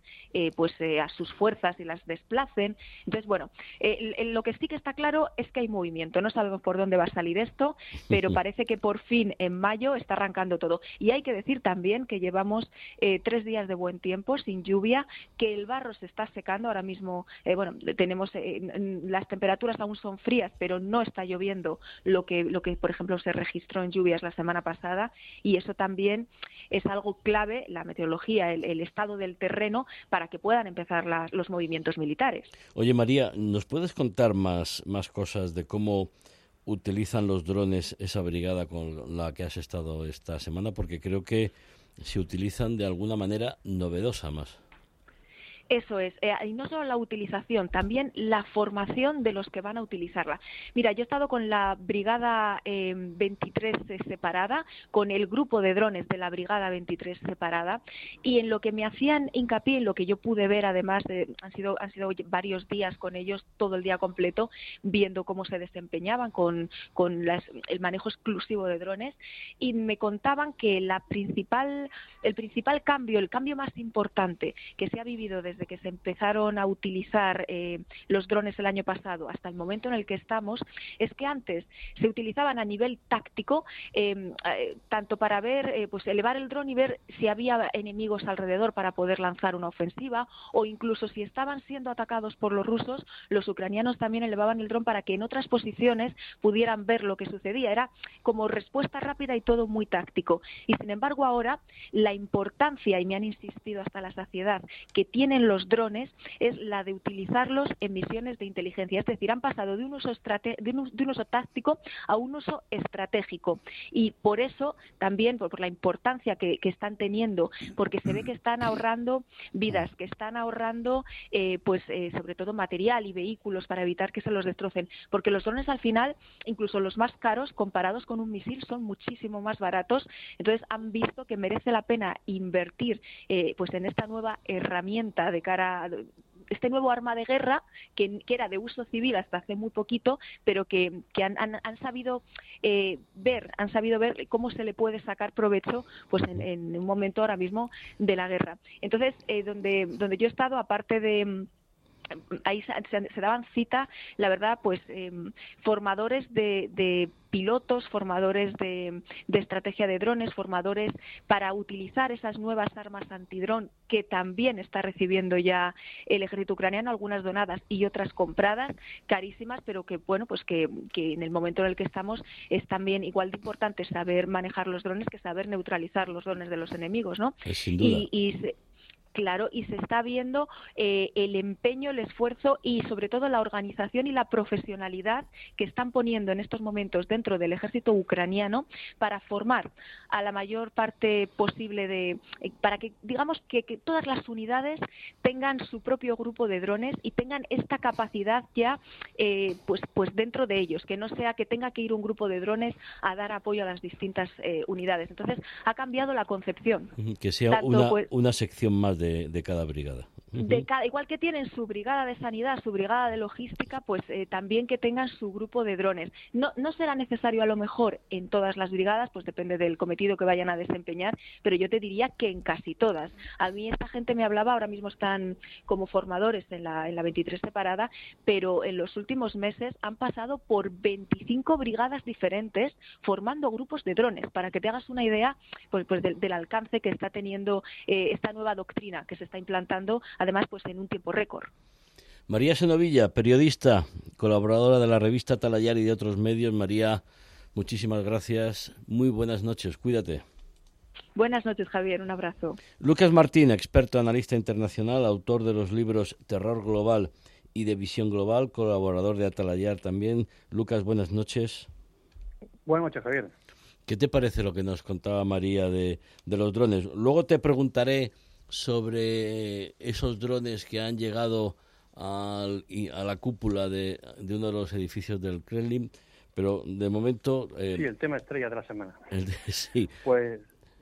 a sus fuerzas y las desplacen. Entonces, bueno, lo que sí que está claro es que hay movimiento. No sabemos por dónde va a salir esto, pero parece que por fin en mayo está arrancando todo. Y hay que decir también que llevamos 3 días de buen tiempo, sin lluvia, que el barro se está secando. Ahora mismo, tenemos las temperaturas aún son frías, pero no está lloviendo lo que por ejemplo se registró en lluvias la semana pasada, y eso también es algo clave, la meteorología, el estado del terreno, para que puedan empezar los movimientos militares. Oye, María, ¿nos puedes contar más cosas de cómo utilizan los drones esa brigada con la que has estado esta semana? Porque creo que se utilizan de alguna manera novedosa más. Eso es, y no solo la utilización, también la formación de los que van a utilizarla. Mira, yo he estado con la Brigada 23 separada, con el grupo de drones de la Brigada 23 separada, y en lo que me hacían hincapié, en lo que yo pude ver, además, han sido varios días con ellos, todo el día completo, viendo cómo se desempeñaban con el manejo exclusivo de drones, y me contaban que el principal cambio, el cambio más importante que se ha vivido desde que se empezaron a utilizar los drones el año pasado hasta el momento en el que estamos, es que antes se utilizaban a nivel táctico, tanto para ver, pues elevar el dron y ver si había enemigos alrededor para poder lanzar una ofensiva, o incluso si estaban siendo atacados por los rusos, los ucranianos también elevaban el dron para que en otras posiciones pudieran ver lo que sucedía. Era como respuesta rápida y todo muy táctico. Y sin embargo ahora la importancia, y me han insistido hasta la saciedad, que tienen los drones es la de utilizarlos en misiones de inteligencia. Es decir, han pasado de un uso táctico a un uso estratégico. Y por eso también, por la importancia que están teniendo, porque se ve que están ahorrando vidas, que están ahorrando sobre todo material y vehículos para evitar que se los destrocen. Porque los drones al final, incluso los más caros, comparados con un misil, son muchísimo más baratos. Entonces han visto que merece la pena invertir en esta nueva herramienta de cara a este nuevo arma de guerra que era de uso civil hasta hace muy poquito, pero que han sabido ver cómo se le puede sacar provecho en un momento ahora mismo de la guerra. Entonces, donde yo he estado, aparte de ahí se daban cita, la verdad, formadores de pilotos, formadores de estrategia de drones, formadores para utilizar esas nuevas armas antidrón que también está recibiendo ya el ejército ucraniano, algunas donadas y otras compradas, carísimas, pero que en el momento en el que estamos es también igual de importante saber manejar los drones que saber neutralizar los drones de los enemigos, ¿no? Sin duda. Claro, y se está viendo el empeño, el esfuerzo y sobre todo la organización y la profesionalidad que están poniendo en estos momentos dentro del ejército ucraniano para formar a la mayor parte posible para que digamos que todas las unidades tengan su propio grupo de drones y tengan esta capacidad ya dentro de ellos, que no sea que tenga que ir un grupo de drones a dar apoyo a las distintas unidades. Entonces ha cambiado la concepción. Que sea una sección más de cada brigada. Igual que tienen su brigada de sanidad, su brigada de logística, también que tengan su grupo de drones. No será necesario a lo mejor en todas las brigadas, depende del cometido que vayan a desempeñar, pero yo te diría que en casi todas. A mí esta gente me hablaba, ahora mismo están como formadores en la 23 separada, pero en los últimos meses han pasado por 25 brigadas diferentes formando grupos de drones, para que te hagas una idea del alcance que está teniendo esta nueva doctrina que se está implantando, además en un tiempo récord. María Senovilla, periodista, colaboradora de la revista Atalayar y de otros medios. María, muchísimas gracias. Muy buenas noches, cuídate. Buenas noches, Javier, un abrazo. Lucas Martín, experto analista internacional, autor de los libros Terror Global y de Visión Global, colaborador de Atalayar también. Lucas, buenas noches. Buenas noches, Javier. ¿Qué te parece lo que nos contaba María de los drones? Luego te preguntaré sobre esos drones que han llegado a la cúpula de uno de los edificios del Kremlin, pero de momento... sí, el tema estrella de la semana. Sí. Pues...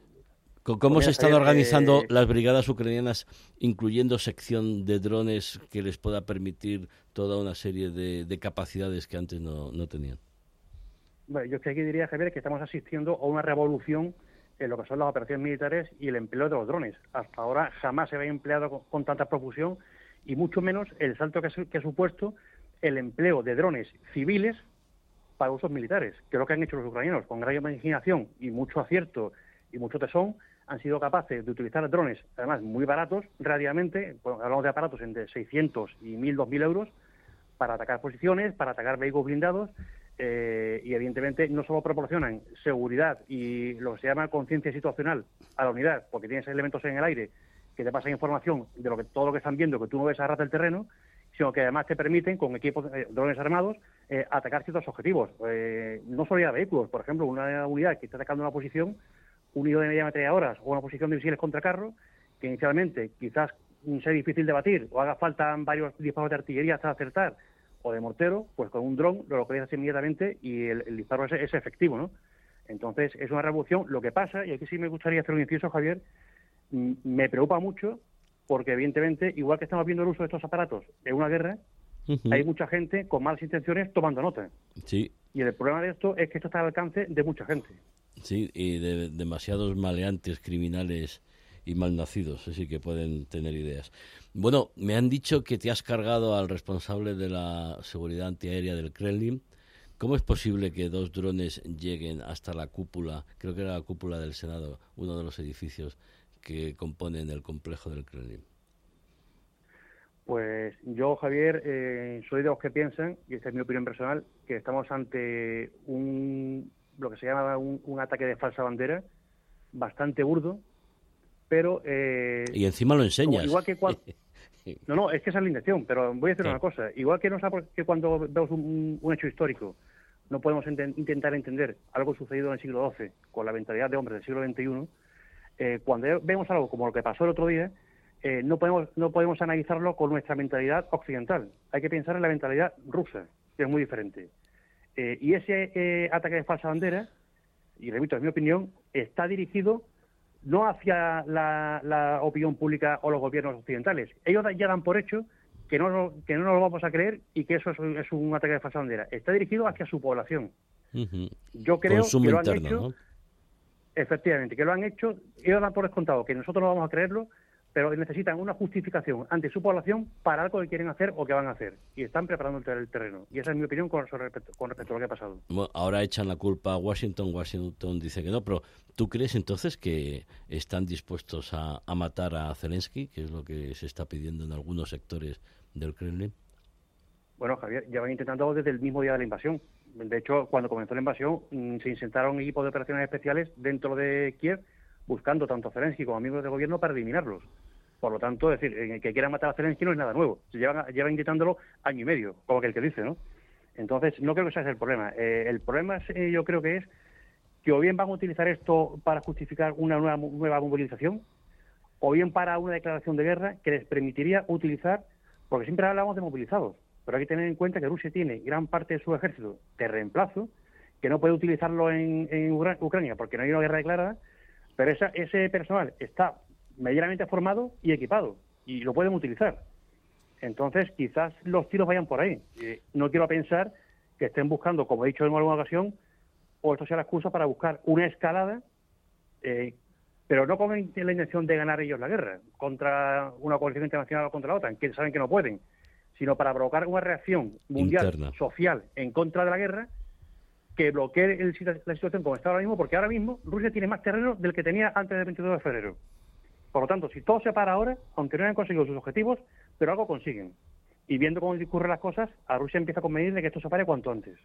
¿Cómo se están organizando las brigadas ucranianas, incluyendo sección de drones que les pueda permitir toda una serie de capacidades que antes no tenían? Bueno, yo aquí diría, Javier, que estamos asistiendo a una revolución en lo que son las operaciones militares y el empleo de los drones. Hasta ahora jamás se había empleado con tanta profusión y mucho menos el salto que ha supuesto el empleo de drones civiles para usos militares, que es lo que han hecho los ucranianos. Con gran imaginación y mucho acierto y mucho tesón, han sido capaces de utilizar drones, además muy baratos, relativamente, hablamos de aparatos entre 600 y 1.000, 2.000 euros, para atacar posiciones, para atacar vehículos blindados, y evidentemente no solo proporcionan seguridad y lo que se llama conciencia situacional a la unidad, porque tienes elementos en el aire que te pasan información de todo lo que están viendo, que tú no ves a ras del terreno, sino que además te permiten, con equipos, drones armados, atacar ciertos objetivos. No solo ya vehículos, por ejemplo, una unidad que está atacando una posición, un hilo de media ametralladoras o una posición de misiles contra carro, que inicialmente quizás sea difícil de batir o haga falta varios disparos de artillería hasta acertar, o de mortero, pues con un dron lo localizas inmediatamente y el disparo es efectivo, ¿no? Entonces, es una revolución. Lo que pasa, y aquí sí me gustaría hacer un inciso, Javier, me preocupa mucho porque, evidentemente, igual que estamos viendo el uso de estos aparatos en una guerra, hay mucha gente con malas intenciones tomando nota. Sí. Y el problema de esto es que esto está al alcance de mucha gente. Sí, y de demasiados maleantes, criminales y malnacidos, así que pueden tener ideas. Bueno, me han dicho que te has cargado al responsable de la seguridad antiaérea del Kremlin. ¿Cómo es posible que 2 drones lleguen hasta la cúpula, creo que era la cúpula del Senado, uno de los edificios que componen el complejo del Kremlin? Pues yo, Javier, soy de los que piensan, y esta es mi opinión personal, que estamos ante lo que se llama un ataque de falsa bandera, bastante burdo, pero... y encima lo enseñas. Igual que No, es que esa es la intención, pero voy a decir una cosa. Igual que que cuando vemos un hecho histórico no podemos intentar entender algo sucedido en el siglo XII con la mentalidad de hombres del siglo XXI, cuando vemos algo como lo que pasó el otro día, no podemos analizarlo con nuestra mentalidad occidental. Hay que pensar en la mentalidad rusa, que es muy diferente. Y ese ataque de falsa bandera, y repito, en mi opinión, está dirigido no hacia la opinión pública o los gobiernos occidentales. Ellos ya dan por hecho que no nos lo vamos a creer y que eso es un ataque de falsa bandera. Está dirigido hacia su población. Yo creo Consumo que lo han interno, hecho, ¿no? Efectivamente, que lo han hecho. Ellos dan por descontado que nosotros no vamos a creerlo, pero necesitan una justificación ante su población para algo que quieren hacer o que van a hacer. Y están preparando el terreno. Y esa es mi opinión con respecto a lo que ha pasado. Bueno, ahora echan la culpa a Washington. Washington dice que no, pero ¿tú crees entonces que están dispuestos a matar a Zelensky, que es lo que se está pidiendo en algunos sectores del Kremlin? Bueno, Javier, ya van intentando desde el mismo día de la invasión. De hecho, cuando comenzó la invasión, se insertaron equipos de operaciones especiales dentro de Kiev, buscando tanto a Zelensky como a miembros del gobierno para eliminarlos. Por lo tanto, es decir, que quieran matar a Zelensky no es nada nuevo. Llevan intentándolo año y medio, como que el que dice, ¿no? Entonces, no creo que ese sea el problema. El problema yo creo que es que o bien van a utilizar esto para justificar una nueva movilización, o bien para una declaración de guerra que les permitiría utilizar, porque siempre hablamos de movilizados, pero hay que tener en cuenta que Rusia tiene gran parte de su ejército de reemplazo, que no puede utilizarlo en Ucrania porque no hay una guerra declarada, pero ese personal está medianamente formado y equipado, y lo pueden utilizar. Entonces, quizás los tiros vayan por ahí. No quiero pensar que estén buscando, como he dicho en alguna ocasión, o esto sea la excusa para buscar una escalada, pero no con la intención de ganar ellos la guerra contra una coalición internacional o contra la OTAN, que saben que no pueden, sino para provocar una reacción mundial, interna, social, en contra de la guerra, que bloquee la situación como está ahora mismo, porque ahora mismo Rusia tiene más terreno del que tenía antes del 22 de febrero. Por lo tanto, si todo se para ahora, aunque no hayan conseguido sus objetivos, pero algo consiguen. Y viendo cómo discurren las cosas, a Rusia empieza a convenir de que esto se pare cuanto antes.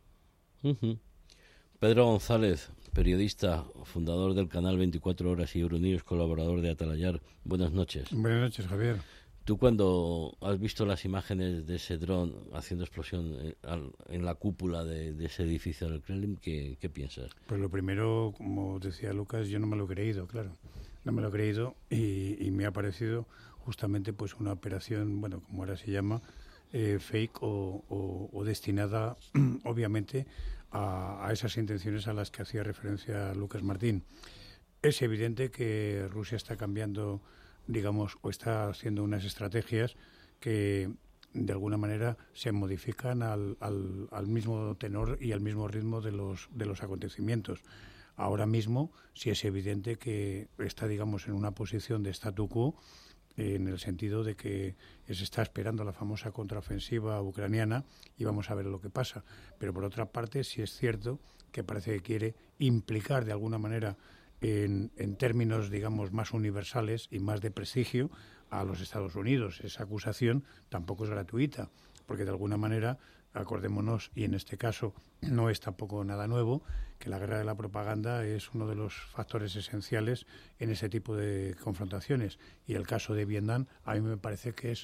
Pedro González, periodista, fundador del canal 24 Horas y Euronews, colaborador de Atalayar. Buenas noches. Buenas noches, Javier. Tú, cuando has visto las imágenes de ese dron haciendo explosión en la cúpula de ese edificio del Kremlin, ¿qué piensas? Pues lo primero, como decía Lucas, yo no me lo he creído, claro. No me lo he creído y me ha parecido justamente pues una operación, bueno, como ahora se llama, fake o destinada, obviamente, a esas intenciones a las que hacía referencia Lucas Martín. Es evidente que Rusia está cambiando, digamos, o está haciendo unas estrategias que de alguna manera se modifican al mismo tenor y al mismo ritmo de los acontecimientos. Ahora mismo sí es evidente que está, digamos, en una posición de statu quo, en el sentido de que se está esperando la famosa contraofensiva ucraniana y vamos a ver lo que pasa. Pero por otra parte sí es cierto que parece que quiere implicar de alguna manera en términos, digamos, más universales y más de prestigio a los Estados Unidos. Esa acusación tampoco es gratuita, porque de alguna manera, acordémonos, y en este caso no es tampoco nada nuevo, que la guerra de la propaganda es uno de los factores esenciales en ese tipo de confrontaciones. Y el caso de Vietnam a mí me parece que es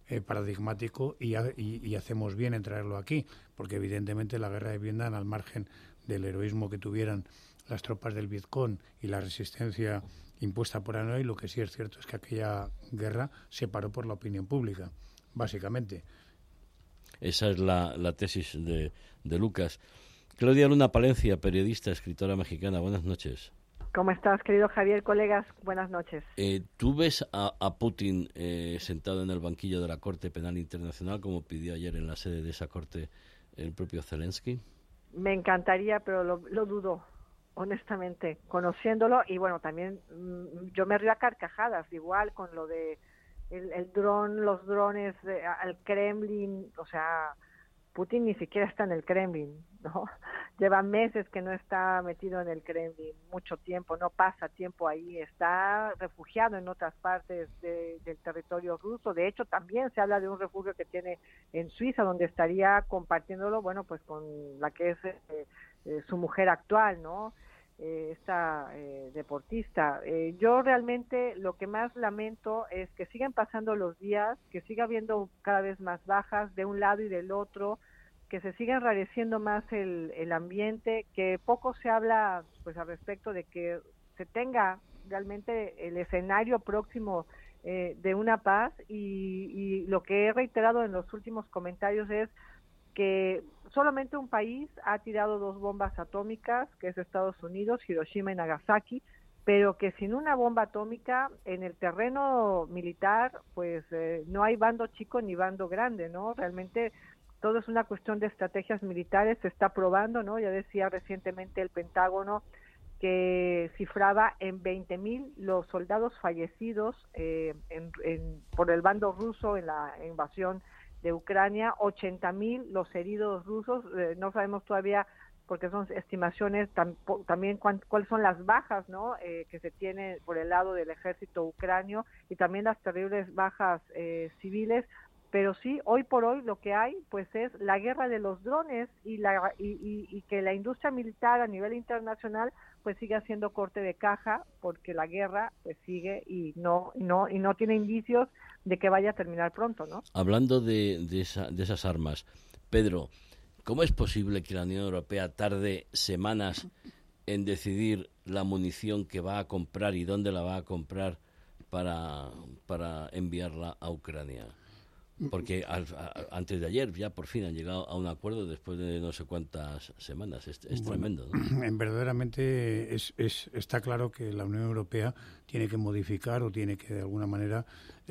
paradigmático y hacemos bien en traerlo aquí, porque evidentemente la guerra de Vietnam, al margen del heroísmo que tuvieran las tropas del Vietcong y la resistencia impuesta por Hanoi, lo que sí es cierto es que aquella guerra se paró por la opinión pública, básicamente. Esa es la tesis de Lucas. Claudia Luna Palencia, periodista, escritora mexicana. Buenas noches. ¿Cómo estás, querido Javier? Colegas, buenas noches. ¿Tú ves a Putin sentado en el banquillo de la Corte Penal Internacional, como pidió ayer en la sede de esa corte el propio Zelensky? Me encantaría, pero lo dudo, honestamente, conociéndolo. Y bueno, también yo me río a carcajadas, igual con lo de el dron, los drones al Kremlin. O sea, Putin ni siquiera está en el Kremlin, ¿no? Lleva meses que no está metido en el Kremlin, mucho tiempo, no pasa tiempo ahí, está refugiado en otras partes del territorio ruso. De hecho, también se habla de un refugio que tiene en Suiza, donde estaría compartiéndolo, bueno, pues con la que es su mujer actual, ¿no? Esta deportista. Yo realmente lo que más lamento es que sigan pasando los días, que siga habiendo cada vez más bajas de un lado y del otro, que se siga enrareciendo más el ambiente, que poco se habla pues al respecto de que se tenga realmente el escenario próximo de una paz, y lo que he reiterado en los últimos comentarios es que solamente un país ha tirado 2 bombas atómicas, que es Estados Unidos, Hiroshima y Nagasaki, pero que sin una bomba atómica en el terreno militar, pues no hay bando chico ni bando grande, ¿no? Realmente todo es una cuestión de estrategias militares, se está probando, ¿no? Ya decía recientemente el Pentágono que cifraba en 20,000 los soldados fallecidos por el bando ruso en la invasión de Ucrania, 80,000 los heridos rusos. No sabemos todavía, porque son estimaciones, también cuáles son las bajas, ¿no? Que se tienen por el lado del ejército ucranio, y también las terribles bajas civiles. Pero sí, hoy por hoy lo que hay pues es la guerra de los drones, y que la industria militar a nivel internacional pues sigue haciendo corte de caja, porque la guerra pues sigue y no tiene indicios de que vaya a terminar pronto, ¿no? Hablando de esas armas, Pedro, ¿cómo es posible que la Unión Europea tarde semanas en decidir la munición que va a comprar y dónde la va a comprar para enviarla a Ucrania? Porque antes de ayer ya por fin han llegado a un acuerdo después de no sé cuántas semanas. Es tremendo, ¿no? Verdaderamente está claro que la Unión Europea tiene que modificar, o tiene que de alguna manera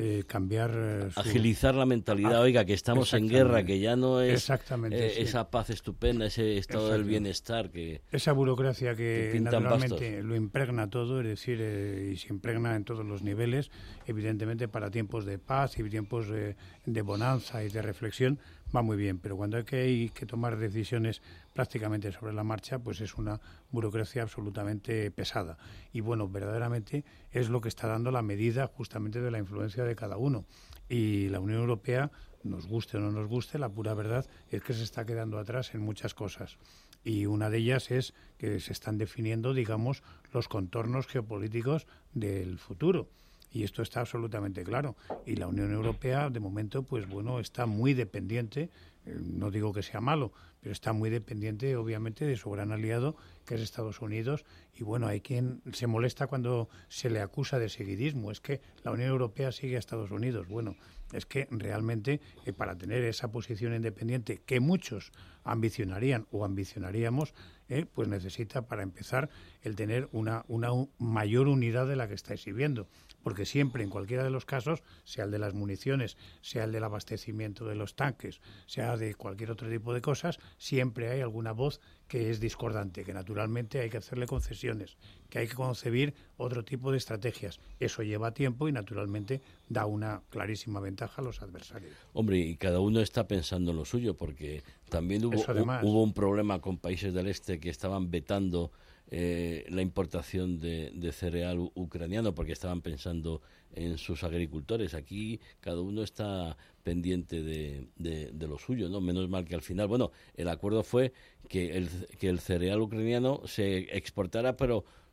cambiar agilizar la mentalidad. Oiga, que estamos en guerra, que ya no es esa paz estupenda, ese estado del bienestar, que esa burocracia que naturalmente lo impregna todo, es decir, y se impregna en todos los niveles, evidentemente para tiempos de paz y tiempos de bonanza y de reflexión va muy bien, pero cuando hay que tomar decisiones prácticamente sobre la marcha, pues es una burocracia absolutamente pesada. Y bueno, verdaderamente es lo que está dando la medida justamente de la influencia de cada uno. Y la Unión Europea, nos guste o no nos guste, la pura verdad es que se está quedando atrás en muchas cosas. Y una de ellas es que se están definiendo, digamos, los contornos geopolíticos del futuro. Y esto está absolutamente claro. Y la Unión Europea, de momento, pues bueno, está muy dependiente, no digo que sea malo, pero está muy dependiente, obviamente, de su gran aliado, que es Estados Unidos. Y bueno, hay quien se molesta cuando se le acusa de seguidismo. Es que la Unión Europea sigue a Estados Unidos. Bueno, es que realmente para tener esa posición independiente que muchos ambicionarían o ambicionaríamos, pues necesita, para empezar, el tener una mayor unidad de la que está exhibiendo. Porque siempre, en cualquiera de los casos, sea el de las municiones, sea el del abastecimiento de los tanques, sea de cualquier otro tipo de cosas, siempre hay alguna voz que es discordante, que naturalmente hay que hacerle concesiones, que hay que concebir otro tipo de estrategias. Eso lleva tiempo y naturalmente da una clarísima ventaja a los adversarios. Hombre, y cada uno está pensando en lo suyo, porque también hubo un problema con países del este que estaban vetando la importación de cereal ucraniano porque estaban pensando en sus agricultores. Aquí cada uno está pendiente de lo suyo, ¿no? Menos mal que al final, bueno, el acuerdo fue que el cereal ucraniano se exportara, pero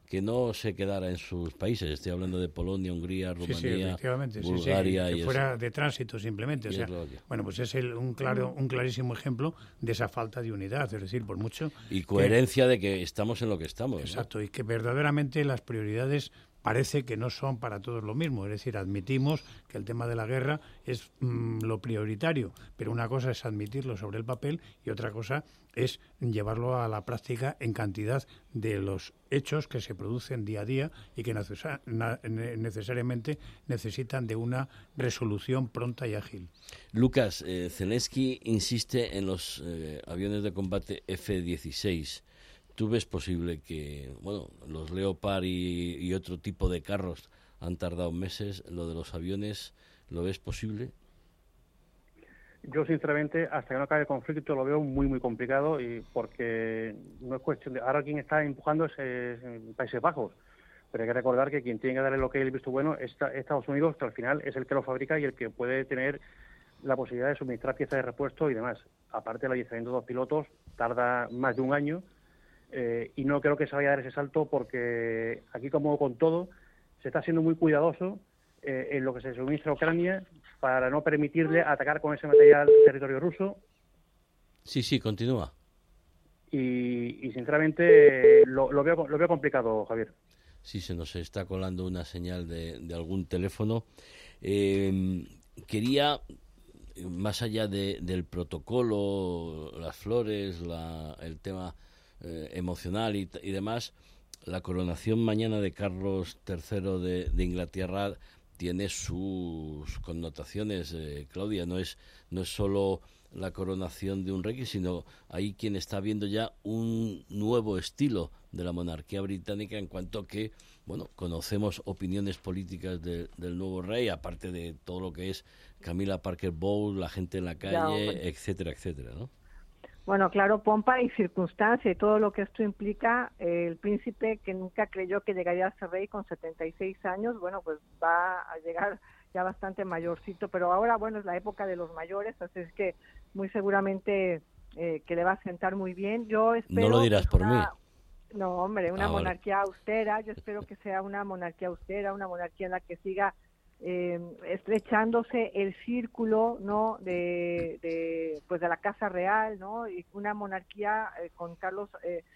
que no se quedara en sus países. Estoy hablando de Polonia, Hungría, Rumanía, Bulgaria que fuera de tránsito simplemente. O sea, bueno, pues es un clarísimo ejemplo de esa falta de unidad, es decir, por mucho y coherencia de que estamos en lo que estamos. Exacto, ¿no? Y que verdaderamente las prioridades parece que no son para todos lo mismo. Es decir, admitimos que el tema de la guerra es lo prioritario, pero una cosa es admitirlo sobre el papel y otra cosa es llevarlo a la práctica en cantidad de los hechos que se producen día a día y que necesariamente necesitan de una resolución pronta y ágil. Lucas, Zelensky insiste en los aviones de combate F-16. ¿Tú ves posible que, bueno, los Leopard y otro tipo de carros han tardado meses, lo de los aviones, ¿lo ves posible? Yo, sinceramente, hasta que no acabe el conflicto lo veo muy, muy complicado y porque no es cuestión de... Ahora quien está empujando es Países Bajos, pero hay que recordar que quien tiene que dar el ok y el visto bueno es Estados Unidos, que al final es el que lo fabrica y el que puede tener la posibilidad de suministrar piezas de repuesto y demás. Aparte, el adiestramiento de los pilotos tarda más de un año. Y no creo que se vaya a dar ese salto porque aquí, como con todo, se está siendo muy cuidadoso en lo que se suministra a Ucrania para no permitirle atacar con ese material territorio ruso. Sí, continúa. Y sinceramente lo veo complicado, Javier. Sí, se nos está colando una señal de algún teléfono. Quería, más allá del protocolo, las flores, el tema emocional y demás, la coronación mañana de Carlos III de Inglaterra tiene sus connotaciones, Claudia. No es solo la coronación de un rey, sino hay quien está viendo ya un nuevo estilo de la monarquía británica en cuanto que, bueno, conocemos opiniones políticas del nuevo rey, aparte de todo lo que es Camilla Parker Bowles, la gente en la calle, etcétera, ¿no? Bueno, claro, pompa y circunstancia y todo lo que esto implica. El príncipe, que nunca creyó que llegaría a ser rey con 76 años, bueno, pues va a llegar ya bastante mayorcito, pero ahora, bueno, es la época de los mayores, así es que muy seguramente que le va a sentar muy bien. Yo espero... No lo dirás por mí. No, hombre, una monarquía austera. Yo espero que sea una monarquía austera, una monarquía en la que siga estrechándose el círculo, ¿no?, de la casa real, ¿no?, y una monarquía con Carlos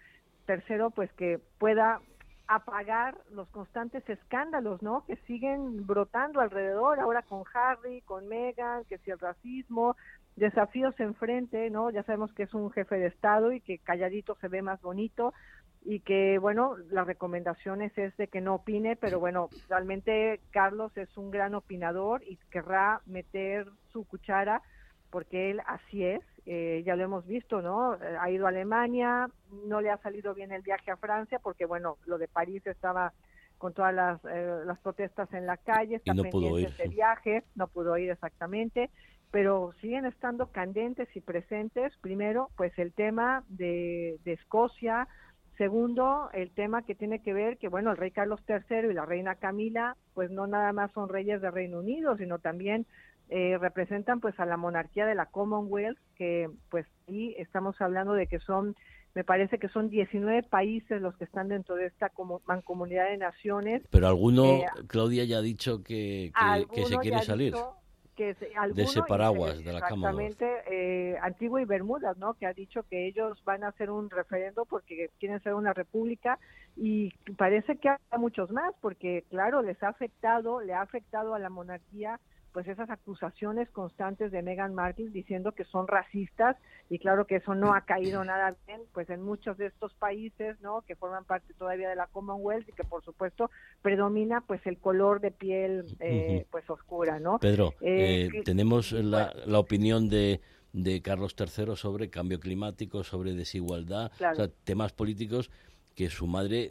III, pues que pueda apagar los constantes escándalos, ¿no?, que siguen brotando alrededor, ahora con Harry, con Meghan, que si el racismo, desafíos enfrente, ¿no? Ya sabemos que es un jefe de Estado y que calladito se ve más bonito, y que, bueno, las recomendaciones es de que no opine, pero bueno, realmente Carlos es un gran opinador y querrá meter su cuchara porque él así es, ya lo hemos visto, ¿no? Ha ido a Alemania, no le ha salido bien el viaje a Francia porque, bueno, lo de París estaba con todas las protestas en la calle, está pendiente de viaje, no pudo ir exactamente, pero siguen estando candentes y presentes. Primero, pues el tema de Escocia. Segundo, el tema que tiene que ver que, bueno, el rey Carlos III y la reina Camila, pues no nada más son reyes de Reino Unido, sino también representan pues a la monarquía de la Commonwealth, que pues sí estamos hablando de que me parece que son 19 países los que están dentro de esta mancomunidad de naciones. Pero alguno, Claudia ya ha dicho que se quiere salir. De ese paraguas de la Commonwealth. Exactamente, Antigua y Bermudas, ¿no?, que ha dicho que ellos van a hacer un referendo porque quieren ser una república, y parece que hay muchos más, porque claro, le ha afectado a la monarquía pues esas acusaciones constantes de Meghan Markle diciendo que son racistas, y claro que eso no ha caído nada bien pues en muchos de estos países, ¿no?, que forman parte todavía de la Commonwealth, y que por supuesto predomina pues el color de piel pues oscura, ¿no? Pedro, tenemos la opinión de Carlos III sobre cambio climático, sobre desigualdad, claro. O sea, temas políticos que su madre,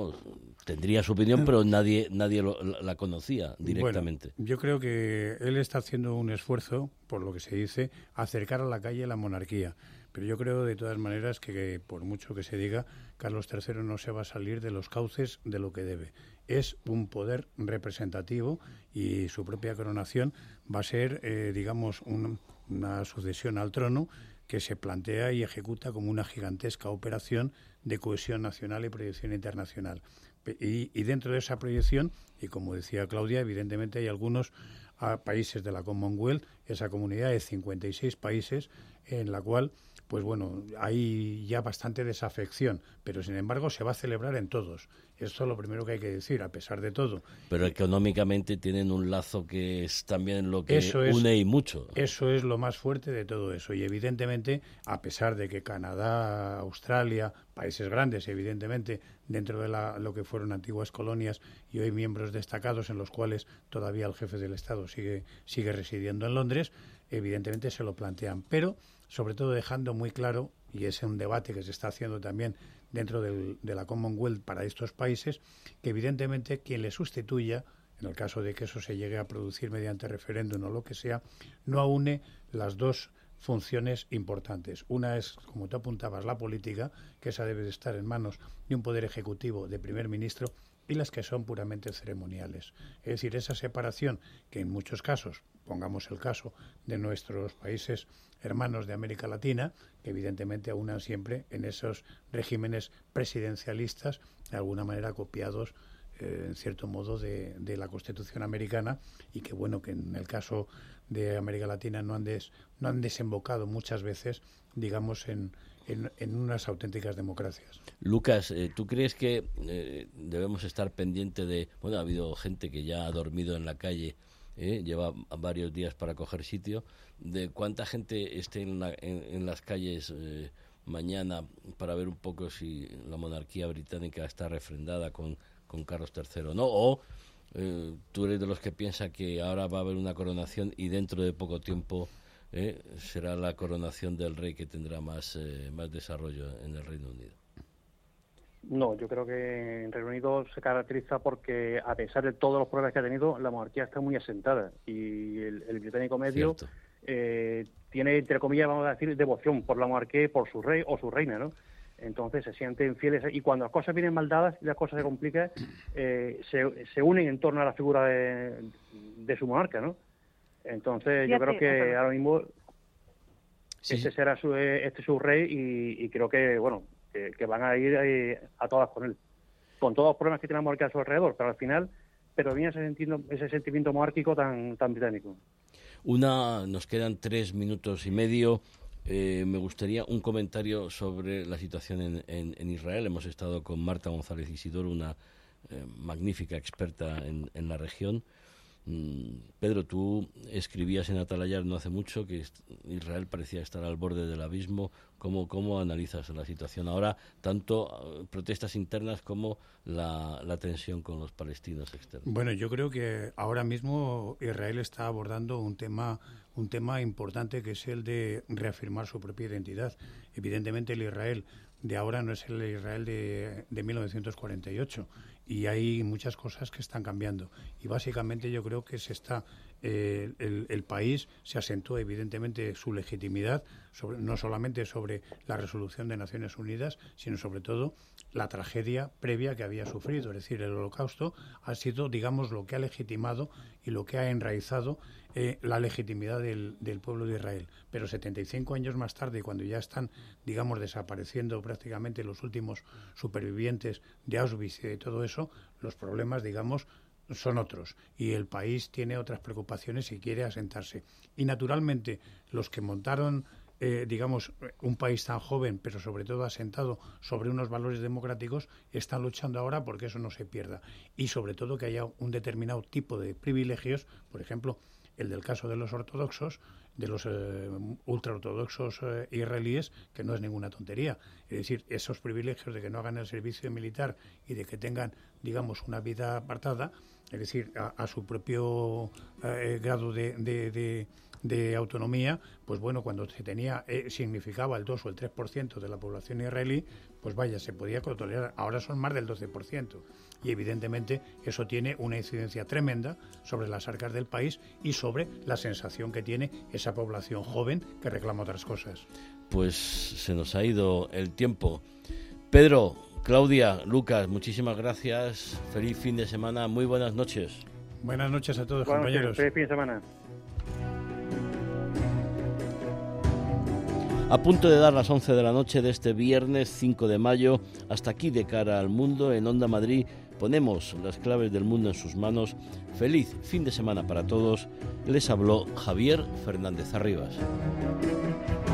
tendría su opinión, pero nadie la conocía directamente. Bueno, yo creo que él está haciendo un esfuerzo, por lo que se dice, acercar a la calle la monarquía. Pero yo creo, de todas maneras, que por mucho que se diga, Carlos III no se va a salir de los cauces de lo que debe. Es un poder representativo y su propia coronación va a ser, una sucesión al trono que se plantea y ejecuta como una gigantesca operación de cohesión nacional y proyección internacional. Y dentro de esa proyección, y como decía Claudia, evidentemente hay algunos países de la Commonwealth, esa comunidad de 56 países, en la cual, pues bueno, hay ya bastante desafección, pero sin embargo se va a celebrar en todos. Esto es lo primero que hay que decir, a pesar de todo. Pero económicamente tienen un lazo que es también lo que une y mucho. Eso es lo más fuerte de todo eso. Y evidentemente, a pesar de que Canadá, Australia, países grandes, evidentemente, dentro de lo que fueron antiguas colonias y hoy miembros destacados en los cuales todavía el jefe del Estado sigue residiendo en Londres, evidentemente se lo plantean. Pero, sobre todo, dejando muy claro, y es un debate que se está haciendo también dentro de la Commonwealth para estos países, que evidentemente quien le sustituya, en el caso de que eso se llegue a producir mediante referéndum o lo que sea, no aúne las dos funciones importantes. Una es, como tú apuntabas, la política, que esa debe de estar en manos de un poder ejecutivo, de primer ministro, y las que son puramente ceremoniales. Es decir, esa separación que en muchos casos, pongamos el caso de nuestros países hermanos de América Latina, que evidentemente aunan siempre en esos regímenes presidencialistas, de alguna manera copiados, en cierto modo, de la Constitución americana, y que, bueno, que en el caso de América Latina no han desembocado muchas veces, digamos, en unas auténticas democracias. Lucas, ¿tú crees que debemos estar pendiente de... Bueno, ha habido gente que ya ha dormido en la calle, lleva varios días para coger sitio, de cuánta gente esté en las calles mañana para ver un poco si la monarquía británica está refrendada con Carlos III, ¿no? O tú eres de los que piensa que ahora va a haber una coronación y dentro de poco tiempo será la coronación del rey que tendrá más desarrollo en el Reino Unido. No, yo creo que en Reino Unido se caracteriza porque, a pesar de todos los problemas que ha tenido, la monarquía está muy asentada y el británico medio tiene, entre comillas, vamos a decir, devoción por la monarquía y por su rey o su reina, ¿no? Entonces se sienten fieles y cuando las cosas vienen mal dadas y las cosas se complican, se unen en torno a la figura de su monarca, ¿no? Entonces yo creo que ahora mismo será su rey y creo que, bueno, que van a ir a todas con él, con todos los problemas que tiene la monarquía a su alrededor, pero al final viene ese sentimiento monárquico tan británico. Nos quedan 3 minutos y medio. Me gustaría un comentario sobre la situación en Israel. Hemos estado con Marta González Isidoro, una magnífica experta en la región. Pedro, tú escribías en Atalayar no hace mucho que Israel parecía estar al borde del abismo. ¿Cómo analizas la situación ahora, tanto protestas internas como la tensión con los palestinos externos? Bueno, yo creo que ahora mismo Israel está abordando un tema importante, que es el de reafirmar su propia identidad. Evidentemente el Israel de ahora no es el Israel de 1948 y hay muchas cosas que están cambiando y básicamente yo creo que el país se asentó evidentemente su legitimidad no solamente sobre la resolución de Naciones Unidas, sino sobre todo la tragedia previa que había sufrido, es decir, el Holocausto ha sido, digamos, lo que ha legitimado y lo que ha enraizado la legitimidad del pueblo de Israel. Pero 75 años más tarde, cuando ya están, digamos, desapareciendo prácticamente los últimos supervivientes de Auschwitz y de todo eso, los problemas, digamos, son otros y el país tiene otras preocupaciones y quiere asentarse. Y naturalmente los que montaron digamos, un país tan joven, pero sobre todo asentado sobre unos valores democráticos, están luchando ahora porque eso no se pierda. Y sobre todo que haya un determinado tipo de privilegios, por ejemplo, el del caso de los ortodoxos, de los ultraortodoxos israelíes, que no es ninguna tontería. Es decir, esos privilegios de que no hagan el servicio militar y de que tengan, digamos, una vida apartada, es decir, a su propio grado de autonomía, pues bueno, cuando se tenía significaba el 2 o el 3% de la población israelí, pues vaya, se podía tolerar. Ahora son más del 12%. Y evidentemente eso tiene una incidencia tremenda sobre las arcas del país y sobre la sensación que tiene esa población joven que reclama otras cosas. Pues se nos ha ido el tiempo. Pedro, Claudia, Lucas, muchísimas gracias. Feliz fin de semana. Muy buenas noches. Buenas noches a todos, compañeros. Feliz fin de semana. A punto de dar las 11 de la noche de este viernes 5 de mayo, hasta aquí de cara al mundo en Onda Madrid Ponemos las claves del mundo en sus manos. Feliz fin de semana para todos. Les habló Javier Fernández Arribas.